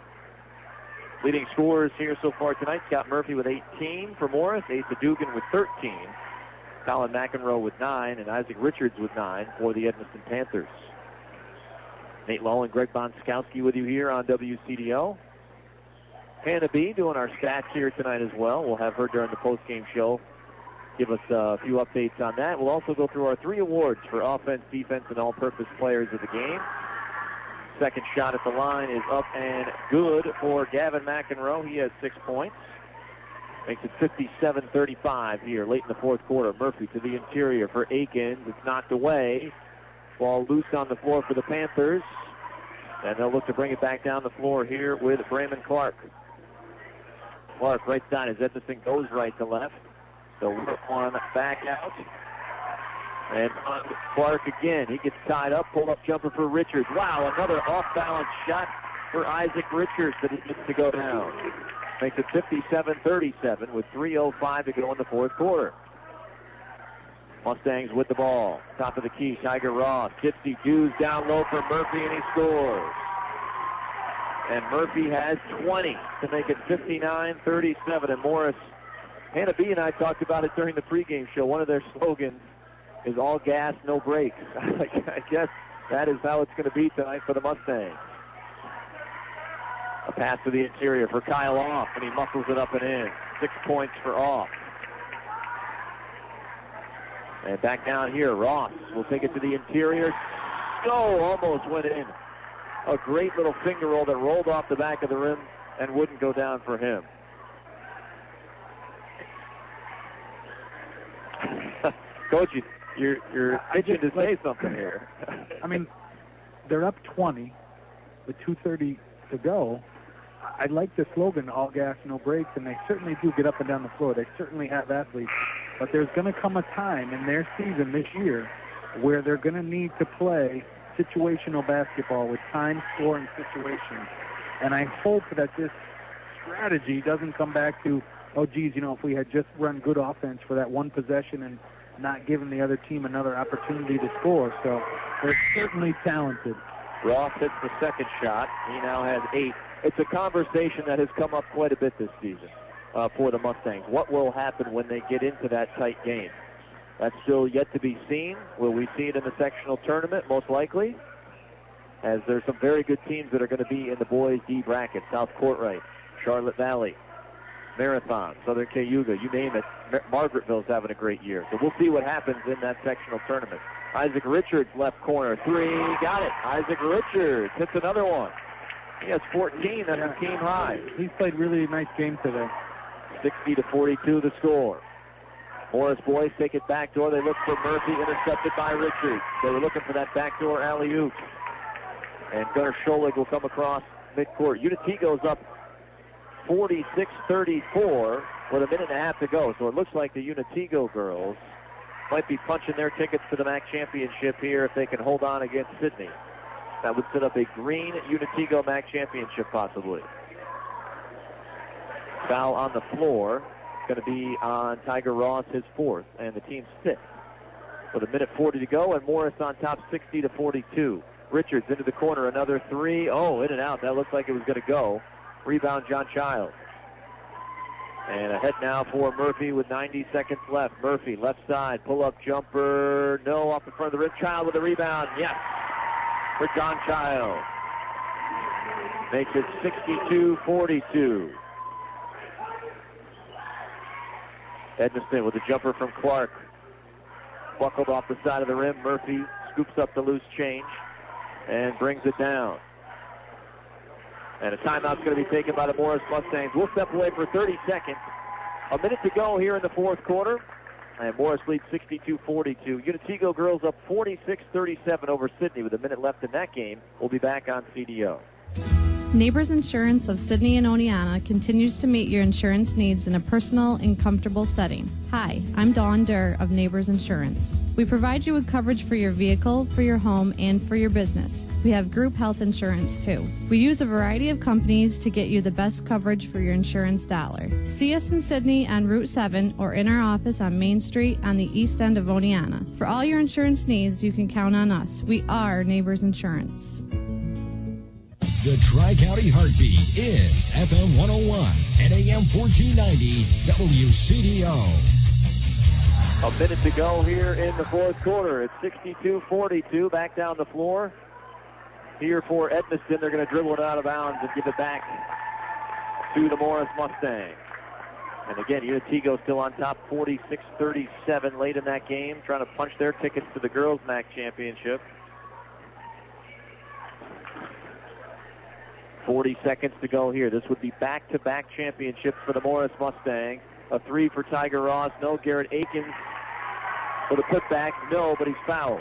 Leading scorers here so far tonight, Scott Murphy with 18 for Morris, Asa Dugan with 13, Colin McEnroe with 9, and Isaac Richards with 9 for the Edmiston Panthers. Nate Lowe and Greg Bonskowski with you here on WCDO. Hannah B doing our stats here tonight as well. We'll have her during the post-game show give us a few updates on that. We'll also go through our 3 awards for offense, defense, and all-purpose players of the game. Second shot at the line is up and good for Gavin McEnroe. He has 6 points. Makes it 57-35 here late in the fourth quarter. Murphy to the interior for Aikens. It's knocked away. Ball loose on the floor for the Panthers. And they'll look to bring it back down the floor here with Brayman Clark. Clark right side as Edmiston goes right to left. So work one back out. And Clark again. He gets tied up. Pull-up jumper for Richards. Wow, another off-balance shot for Isaac Richards that he gets to go down. Makes it 57-37 with 3:05 to go in the fourth quarter. Mustangs with the ball. Top of the key, Tiger Ross. Gypsy Jews down low for Murphy, and he scores. And Murphy has 20 to make it 59-37. And Morris, Hannah B and I talked about it during the pregame show. One of their slogans is all gas, no brakes. I guess that is how it's going to be tonight for the Mustangs. A pass to the interior for Kyle Off, and he muscles it up and in. 6 points for Off. And back down here, Ross will take it to the interior. Oh, almost went in. A great little finger roll that rolled off the back of the rim and wouldn't go down for him. Coach, you're itching to say something here. I mean, they're up 20 with 2:30 to go. I like the slogan, all gas, no brakes, and they certainly do get up and down the floor. They certainly have athletes. But there's going to come a time in their season this year where they're going to need to play situational basketball with time, score, and situations. And I hope that this strategy doesn't come back to, oh, geez, if we had just run good offense for that one possession and not given the other team another opportunity to score. So they're certainly talented. Ross hits the second shot. He now has 8. It's a conversation that has come up quite a bit this season for the Mustangs. What will happen when they get into that tight game? That's still yet to be seen. Will we see it in the sectional tournament? Most likely, as there's some very good teams that are going to be in the boys D bracket. South Courtright, Charlotte Valley, Marathon, Southern Cayuga, you name it. Margaretville's having a great year. So we'll see what happens in that sectional tournament. Isaac Richards, left corner, 3, got it. Isaac Richards hits another one. He has 14, that's a team high. He's played really nice game today. 60-42 the score. Morris boys take it backdoor. They look for Murphy, intercepted by Richards. They were looking for that backdoor alley-oop. And Gunnar Scholig will come across midcourt. Unitego's up 46-34 with a minute and a half to go. So it looks like the Unitego girls might be punching their tickets to the MAC championship here if they can hold on against Sydney. That would set up a green Unitego MAC championship possibly. Foul on the floor. Going to be on Tiger Ross, his 4th, and the team's 5th. With a minute 40 to go, and Morris on top 60-42. Richards into the corner, another 3. Oh, in and out. That looked like it was going to go. Rebound, John Child. And ahead now for Murphy with 90 seconds left. Murphy, left side, pull-up jumper. No, off in front of the rim. Child with a rebound. Yes. for John Childs. Makes it 62-42. Edmiston with a jumper from Clark. Buckled off the side of the rim. Murphy scoops up the loose change and brings it down. And a timeout's going to be taken by the Morris Mustangs. We'll step away for 30 seconds. A minute to go here in the fourth quarter. And Morris leads 62-42. Unitego girls up 46-37 over Sidney with a minute left in that game. We'll be back on CDO. Neighbors Insurance of Sidney and Oneonta continues to meet your insurance needs in a personal and comfortable setting. Hi, I'm Dawn Durr of Neighbors Insurance. We provide you with coverage for your vehicle, for your home, and for your business. We have group health insurance too. We use a variety of companies to get you the best coverage for your insurance dollar. See us in Sidney on Route 7 or in our office on Main Street on the east end of Oneonta. For all your insurance needs, you can count on us. We are Neighbors Insurance. The Tri-County Heartbeat is FM 101 and AM 1490 WCDO. A minute to go here in the fourth quarter. It's 62-42. Back down the floor. Here for Edmiston. They're going to dribble it out of bounds and give it back to the Morris Mustangs. And again, Unitego still on top 46-37 late in that game, trying to punch their tickets to the Girls MAC Championship. 40 seconds to go here. This would be back-to-back championships for the Morris Mustangs. A three for Tiger Ross. No. Garrett Akins for the putback. No, but he's fouled.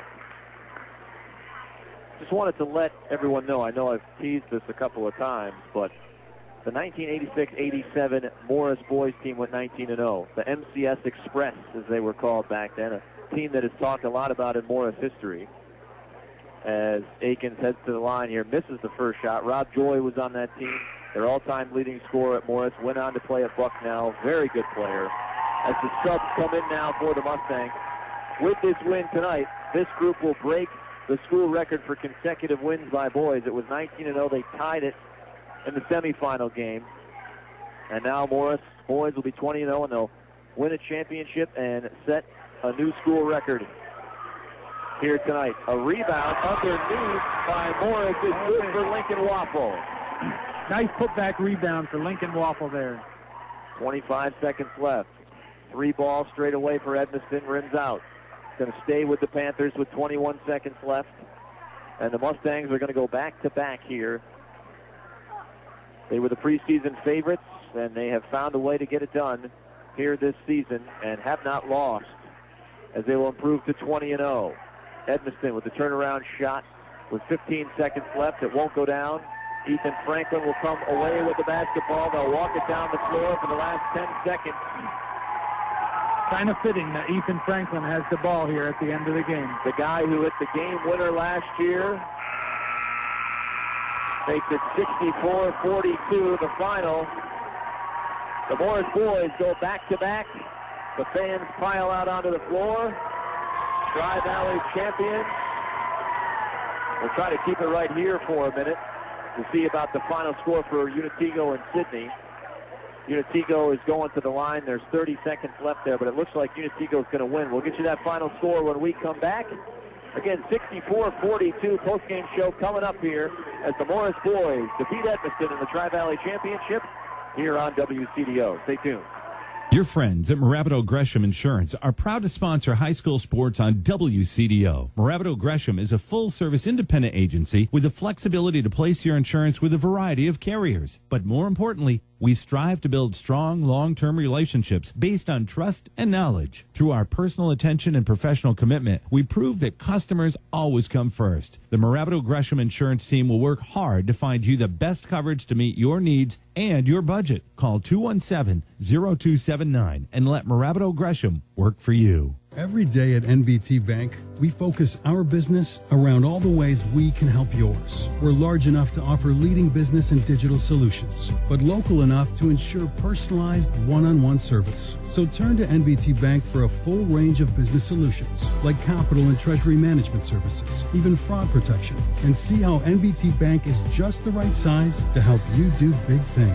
Just wanted to let everyone know, I know I've teased this a couple of times, but the 1986-87 Morris boys team went 19-0. The MCS Express, as they were called back then, a team that is talked a lot about in Morris history. As Akins heads to the line here, misses the first shot. Rob Joy was on that team. Their all-time leading scorer at Morris. Went on to play at Bucknell. Very good player. As the subs come in now for the Mustangs. With this win tonight, this group will break the school record for consecutive wins by boys. It was 19-0. They tied it in the semifinal game. And now Morris boys will be 20-0, and they'll win a championship and set a new school record here tonight. A rebound underneath by Morris is good for Lincoln Waffle. Nice putback rebound for Lincoln Waffle there. 25 seconds left. Three balls straight away for Edmiston. Rims out. Going to stay with the Panthers with 21 seconds left. And the Mustangs are going to go back-to-back here. They were the preseason favorites, and they have found a way to get it done here this season and have not lost, as they will improve to 20-0. Edmiston with the turnaround shot with 15 seconds left. It won't go down. Ethan Franklin will come away with the basketball. They'll walk it down the floor for the last 10 seconds. Kind of fitting that Ethan Franklin has the ball here at the end of the game. The guy who hit the game winner last year makes it 64-42, the final. The Morris boys go back-to-back. The fans pile out onto the floor. Tri-Valley champions. We'll try to keep it right here for a minute to see about the final score for Unitego and Sidney. Unitego is going to the line. There's 30 seconds left there, but it looks like Unitego is going to win. We'll get you that final score when we come back. Again, 64-42 post-game show coming up here as the Morris boys defeat Edmiston in the Tri-Valley Championship here on WCDO. Stay tuned. Your friends at Marabato Gresham Insurance are proud to sponsor high school sports on WCDO. Marabato Gresham is a full-service independent agency with the flexibility to place your insurance with a variety of carriers. But more importantly, we strive to build strong, long-term relationships based on trust and knowledge. Through our personal attention and professional commitment, we prove that customers always come first. The Marabato Gresham Insurance team will work hard to find you the best coverage to meet your needs and your budget. Call 217-0279 and let Marabato Gresham work for you. Every day at NBT Bank, we focus our business around all the ways we can help yours. We're large enough to offer leading business and digital solutions, but local enough to ensure personalized one-on-one service. So turn to NBT Bank for a full range of business solutions, like capital and treasury management services, even fraud protection, and see how NBT Bank is just the right size to help you do big things.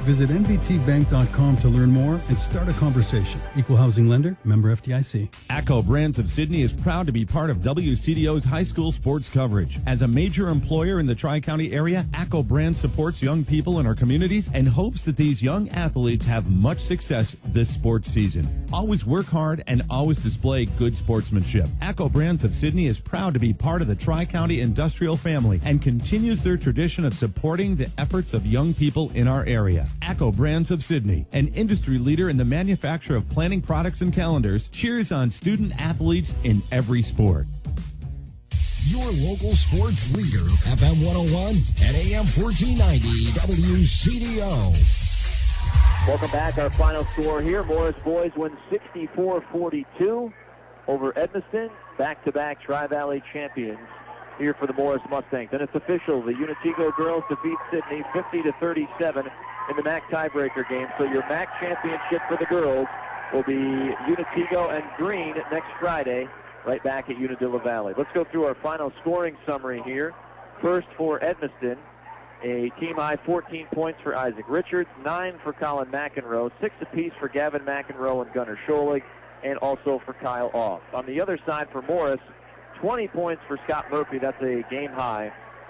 Visit nbtbank.com to learn more and start a conversation. Equal housing lender, member FDIC. ACCO Brands of Sydney is proud to be part of WCDO's high school sports coverage. As a major employer in the Tri-County area, ACCO Brands supports young people in our communities and hopes that these young athletes have much success this sports season. Always work hard and always display good sportsmanship. ACCO Brands of Sydney is proud to be part of the Tri-County industrial family and continues their tradition of supporting the efforts of young people in our area. ACCO Brands of Sydney, an industry leader in the manufacture of planning products and calendars, cheers on student athletes in every sport. Your local sports leader, FM 101 and AM 1490 WCDO. Welcome back. Our final score here. Morris boys win 64-42 over Edmiston. Back-to-back Tri-Valley champions here for the Morris Mustangs. And it's official. The Unitigo girls defeat Sydney 50-37 in the MAC tiebreaker game. So your MAC championship for the girls will be Unitigo and Green next Friday, right back at Unadilla Valley. Let's go through our final scoring summary here. First for Edmiston, a team-high 14 points for Isaac Richards, 9 for Colin McEnroe, 6 apiece for Gavin McEnroe and Gunnar Scholig, and also for Kyle Off. On the other side for Morris, 20 points for Scott Murphy, that's a game high,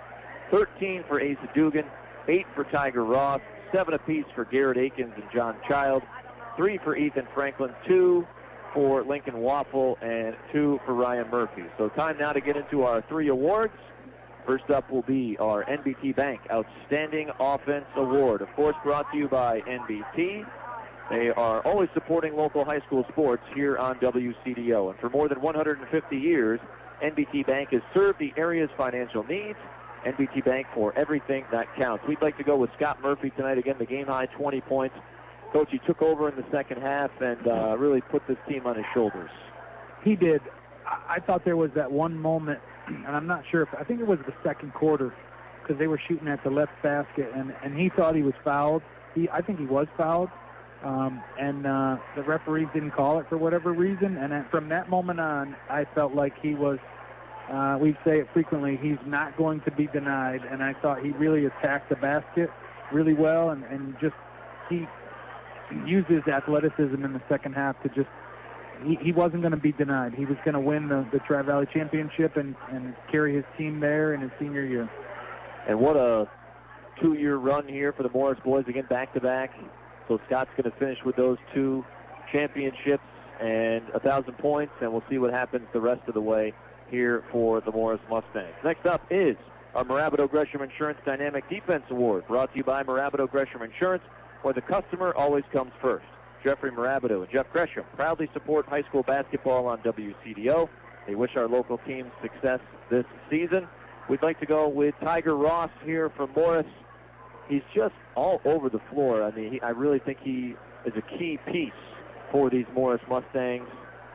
13 for Asa Dugan, 8 for Tiger Ross, 7 apiece for Garrett Akins and John Child, 3 for Ethan Franklin, 2 for Lincoln Waffle, and 2 for Ryan Murphy. So time now to get into our 3 awards. First up will be our NBT Bank Outstanding Offense Award, of course brought to you by NBT. They are always supporting local high school sports here on WCDO. And for more than 150 years, NBT Bank has served the area's financial needs. NBT Bank for everything that counts. We'd like to go with Scott Murphy tonight. Again, the game high 20 points. Coach, he took over in the second half and really put this team on his shoulders. He did. I thought there was that one moment, and I'm not sure I think it was the second quarter, because they were shooting at the left basket, and he thought he was fouled. I think he was fouled, and the referees didn't call it for whatever reason. And from that moment on, I felt like he was, we say it frequently, he's not going to be denied. And I thought he really attacked the basket really well, and just he used his athleticism in the second half to just, he wasn't going to be denied. He was going to win the Tri-Valley Championship and carry his team there in his senior year. And what a 2-year run here for the Morris boys, again back-to-back. So Scott's going to finish with those 2 championships and 1,000 points, and we'll see what happens the rest of the way here for the Morris Mustangs. Next up is our Marabito Gresham Insurance Dynamic Defense Award, brought to you by Marabito Gresham Insurance, where the customer always comes first. Jeffrey Marabito and Jeff Gresham proudly support high school basketball on WCDO. They wish our local teams success this season. We'd like to go with Tiger Ross here from Morris. He's just all over the floor. I mean, I really think he is a key piece for these Morris Mustangs.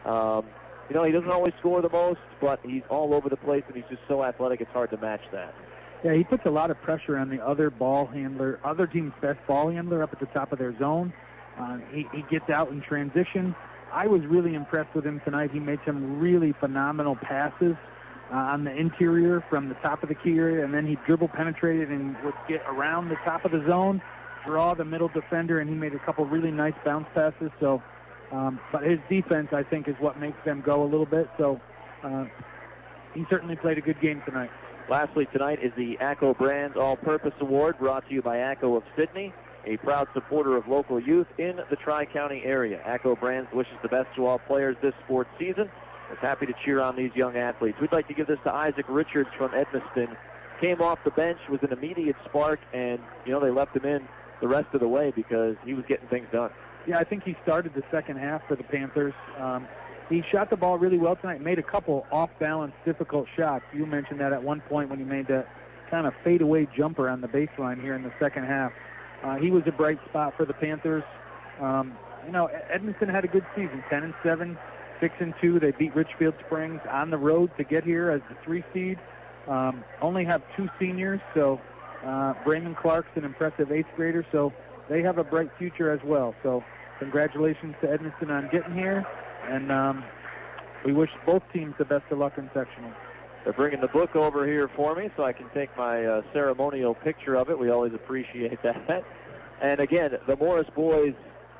He doesn't always score the most, but he's all over the place, and he's just so athletic, it's hard to match that. Yeah, he puts a lot of pressure on the other team's best ball handler up at the top of their zone. He gets out in transition. I was really impressed with him tonight. He made some really phenomenal passes on the interior from the top of the key area, and then he dribble penetrated and would get around the top of the zone, draw the middle defender, and he made a couple really nice bounce passes. So, but his defense, I think, is what makes them go a little bit. So he certainly played a good game tonight. Lastly tonight is the ACCO Brands All-Purpose Award, brought to you by ACCO of Sydney, a proud supporter of local youth in the Tri-County area. ACCO Brands wishes the best to all players this sports season. Is happy to cheer on these young athletes. We'd like to give this to Isaac Richards from Edmiston. Came off the bench, was an immediate spark, and, they left him in the rest of the way because he was getting things done. Yeah, I think he started the second half for the Panthers. He shot the ball really well tonight, made a couple off-balance, difficult shots. You mentioned that at one point when he made that kind of fadeaway jumper on the baseline here in the second half. He was a bright spot for the Panthers. Edmiston had a good season, 10-7, 6-2. They beat Richfield Springs on the road to get here as the 3 seed. Only have 2 seniors, so Brayman Clark's an impressive 8th grader, so they have a bright future as well. So congratulations to Edmiston on getting here, and we wish both teams the best of luck in sectional. They're bringing the book over here for me so I can take my ceremonial picture of it. We always appreciate that. And again, the Morris boys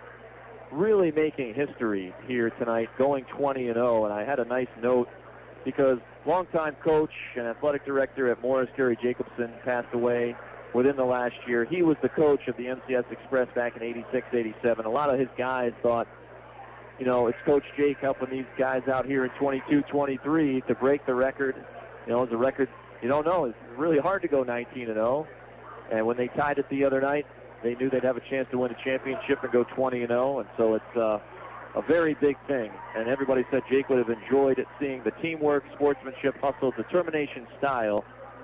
really making history here tonight, going 20-0. And I had a nice note because longtime coach and athletic director at Morris, Gary Jacobson, passed away within the last year. He was the coach of the MCS Express back in 86, 87. A lot of his guys thought, you know, it's Coach Jake helping these guys out here in 22, 23 to break the record. You know, it's a record, you don't know. It's really hard to go 19-0. And when they tied it the other night, they knew they'd have a chance to win a championship and go 20-0. And so it's a very big thing. And everybody said Jake would have enjoyed it, seeing the teamwork, sportsmanship, hustle, determination, style,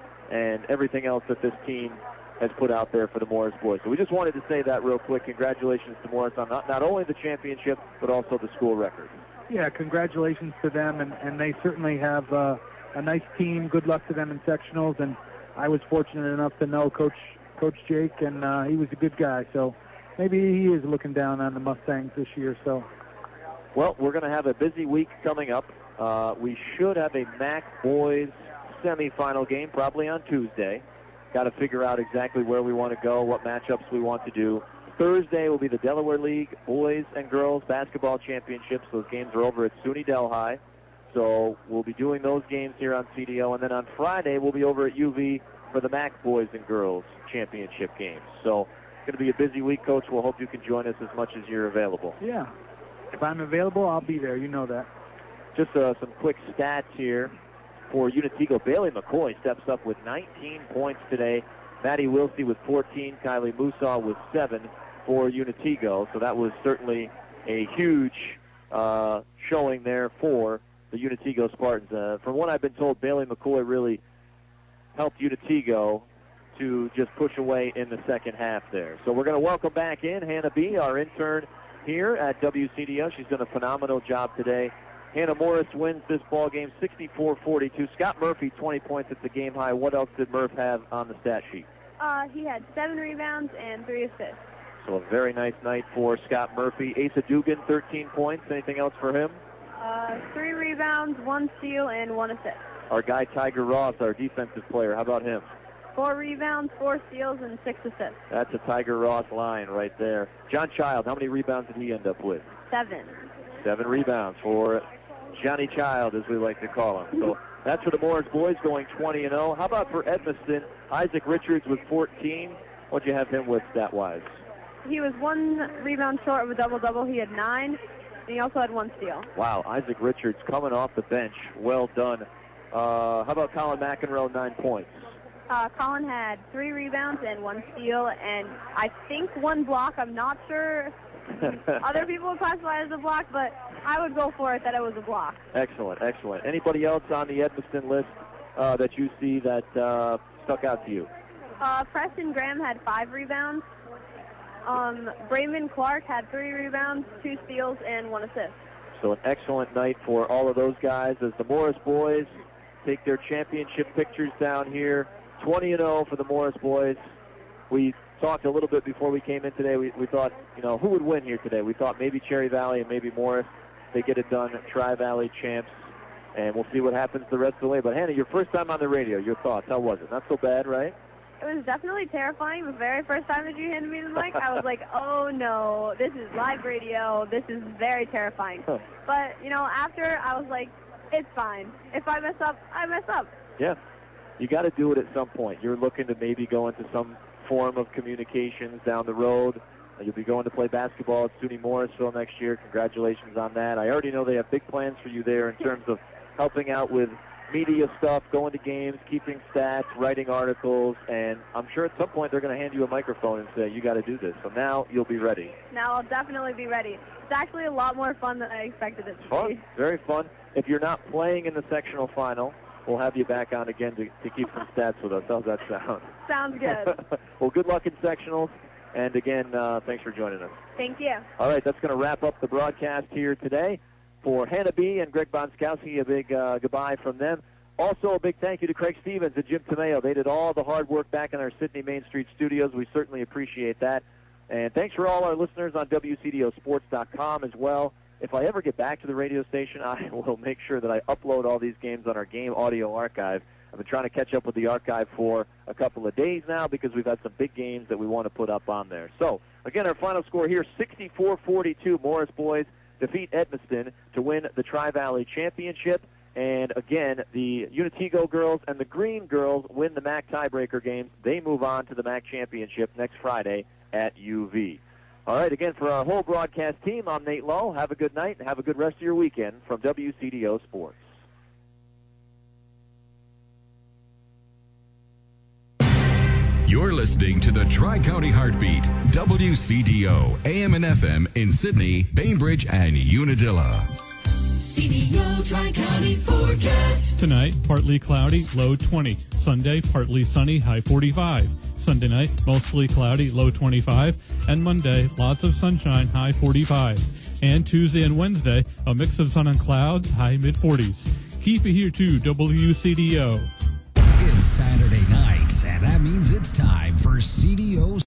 and everything else that this team has put out there for the Morris boys. So we just wanted to say that real quick. Congratulations to Morris on not only the championship, but also the school record. Yeah, congratulations to them, and they certainly have a nice team. Good luck to them in sectionals, and I was fortunate enough to know Coach Jake, and he was a good guy, so maybe he is looking down on the Mustangs this year. So, well, we're going to have a busy week coming up. We should have a MAC boys semifinal game probably on Tuesday. Got to figure out exactly where we want to go, what matchups we want to do. Thursday will be the Delaware League boys and girls basketball championships. Those games are over at SUNY Delhi. So we'll be doing those games here on CDO. And then on Friday, we'll be over at UV for the MAC boys and girls championship games. So it's going to be a busy week, Coach. We'll hope you can join us as much as you're available. Yeah. If I'm available, I'll be there. You know that. Just some quick stats here. For Unitigo, Bailey McCoy steps up with 19 points today. Maddie Wilsey with 14. Kylie Musaw with 7 for Unitigo. So that was certainly a huge showing there for the Unitigo Spartans. From what I've been told, Bailey McCoy really helped Unitigo to just push away in the second half there. So we're going to welcome back in Hannah B., our intern here at WCDO. She's done a phenomenal job today. Hannah Morris wins this ball game 64-42. Scott Murphy, 20 points at the game high. What else did Murph have on the stat sheet? He had 7 rebounds and 3 assists. So a very nice night for Scott Murphy. Asa Dugan, 13 points. Anything else for him? 3 rebounds, 1 steal, and 1 assist. Our guy Tiger Ross, our defensive player, how about him? 4 rebounds, 4 steals, and 6 assists. That's a Tiger Ross line right there. John Child, how many rebounds did he end up with? 7. 7 rebounds for Johnny Child, as we like to call him. So that's for the Morris boys, going 20-0. How about for Edmiston? Isaac Richards with 14. What'd you have him with stat-wise? He was 1 rebound short of a double-double. He had 9, and he also had 1 steal. Wow, Isaac Richards coming off the bench. Well done. How about Colin McEnroe, 9 points? Colin had 3 rebounds and 1 steal, and I think 1 block. I'm not sure. Other people would classify it as a block, but I would go for it that it was a block. Excellent, excellent. Anybody else on the Edmiston list that you see that stuck out to you? Preston Graham had 5 rebounds. Brayman Clark had 3 rebounds, 2 steals, and 1 assist. So an excellent night for all of those guys as the Morris boys take their championship pictures down here. 20-0 for the Morris boys. We talked a little bit before we came in today. We thought, you know, who would win here today? We thought maybe Cherry Valley and maybe Morris. They get it done, Tri-Valley champs, and we'll see what happens the rest of the way. But, Hannah, your first time on the radio, your thoughts, how was it? Not so bad, right? It was definitely terrifying. The very first time that you handed me the mic, I was like, oh, no, this is live radio. This is very terrifying. Huh. But, you know, after, I was like, it's fine. If I mess up, I mess up. Yeah. You got to do it at some point. You're looking to maybe go into some form of communications down the road. You'll be going to play basketball at SUNY Morrisville next year. Congratulations on that. I already know they have big plans for you there in terms of helping out with media stuff, going to games, keeping stats, writing articles, and I'm sure at some point they're going to hand you a microphone and say, you got to do this. So now you'll be ready. Now I'll definitely be ready. It's actually a lot more fun than I expected it to Fun, be. very fun. If you're not playing in the sectional final, we'll have you back on again to keep some stats with us. How's that sound? Sounds good. Well, good luck in sectionals. And again, thanks for joining us. Thank you. All right, that's going to wrap up the broadcast here today. For Hannah B. and Greg Bonskowski, a big goodbye from them. Also, a big thank you to Craig Stevens and Jim Tomeo. They did all the hard work back in our Sydney Main Street studios. We certainly appreciate that. And thanks for all our listeners on WCDOsports.com as well. If I ever get back to the radio station, I will make sure that I upload all these games on our game audio archive. I've been trying to catch up with the archive for a couple of days now because we've had some big games that we want to put up on there. So, again, our final score here, 64-42. Morris boys defeat Edmiston to win the Tri-Valley Championship. And, again, the Unitigo girls and the Green girls win the MAC tiebreaker games. They move on to the MAC Championship next Friday at UV. All right, again, for our whole broadcast team, I'm Nate Lowe. Have a good night and have a good rest of your weekend from WCDO Sports. You're listening to the Tri-County Heartbeat, WCDO, AM and FM in Sydney, Bainbridge, and Unadilla. CDO Tri-County forecast. Tonight, partly cloudy, low 20. Sunday, partly sunny, high 45. Sunday night, mostly cloudy, low 25. And Monday, lots of sunshine, high 45. And Tuesday and Wednesday, a mix of sun and clouds, high mid-40s. Keep it here to WCDO. It's Saturday night, and that means it's time for CDO's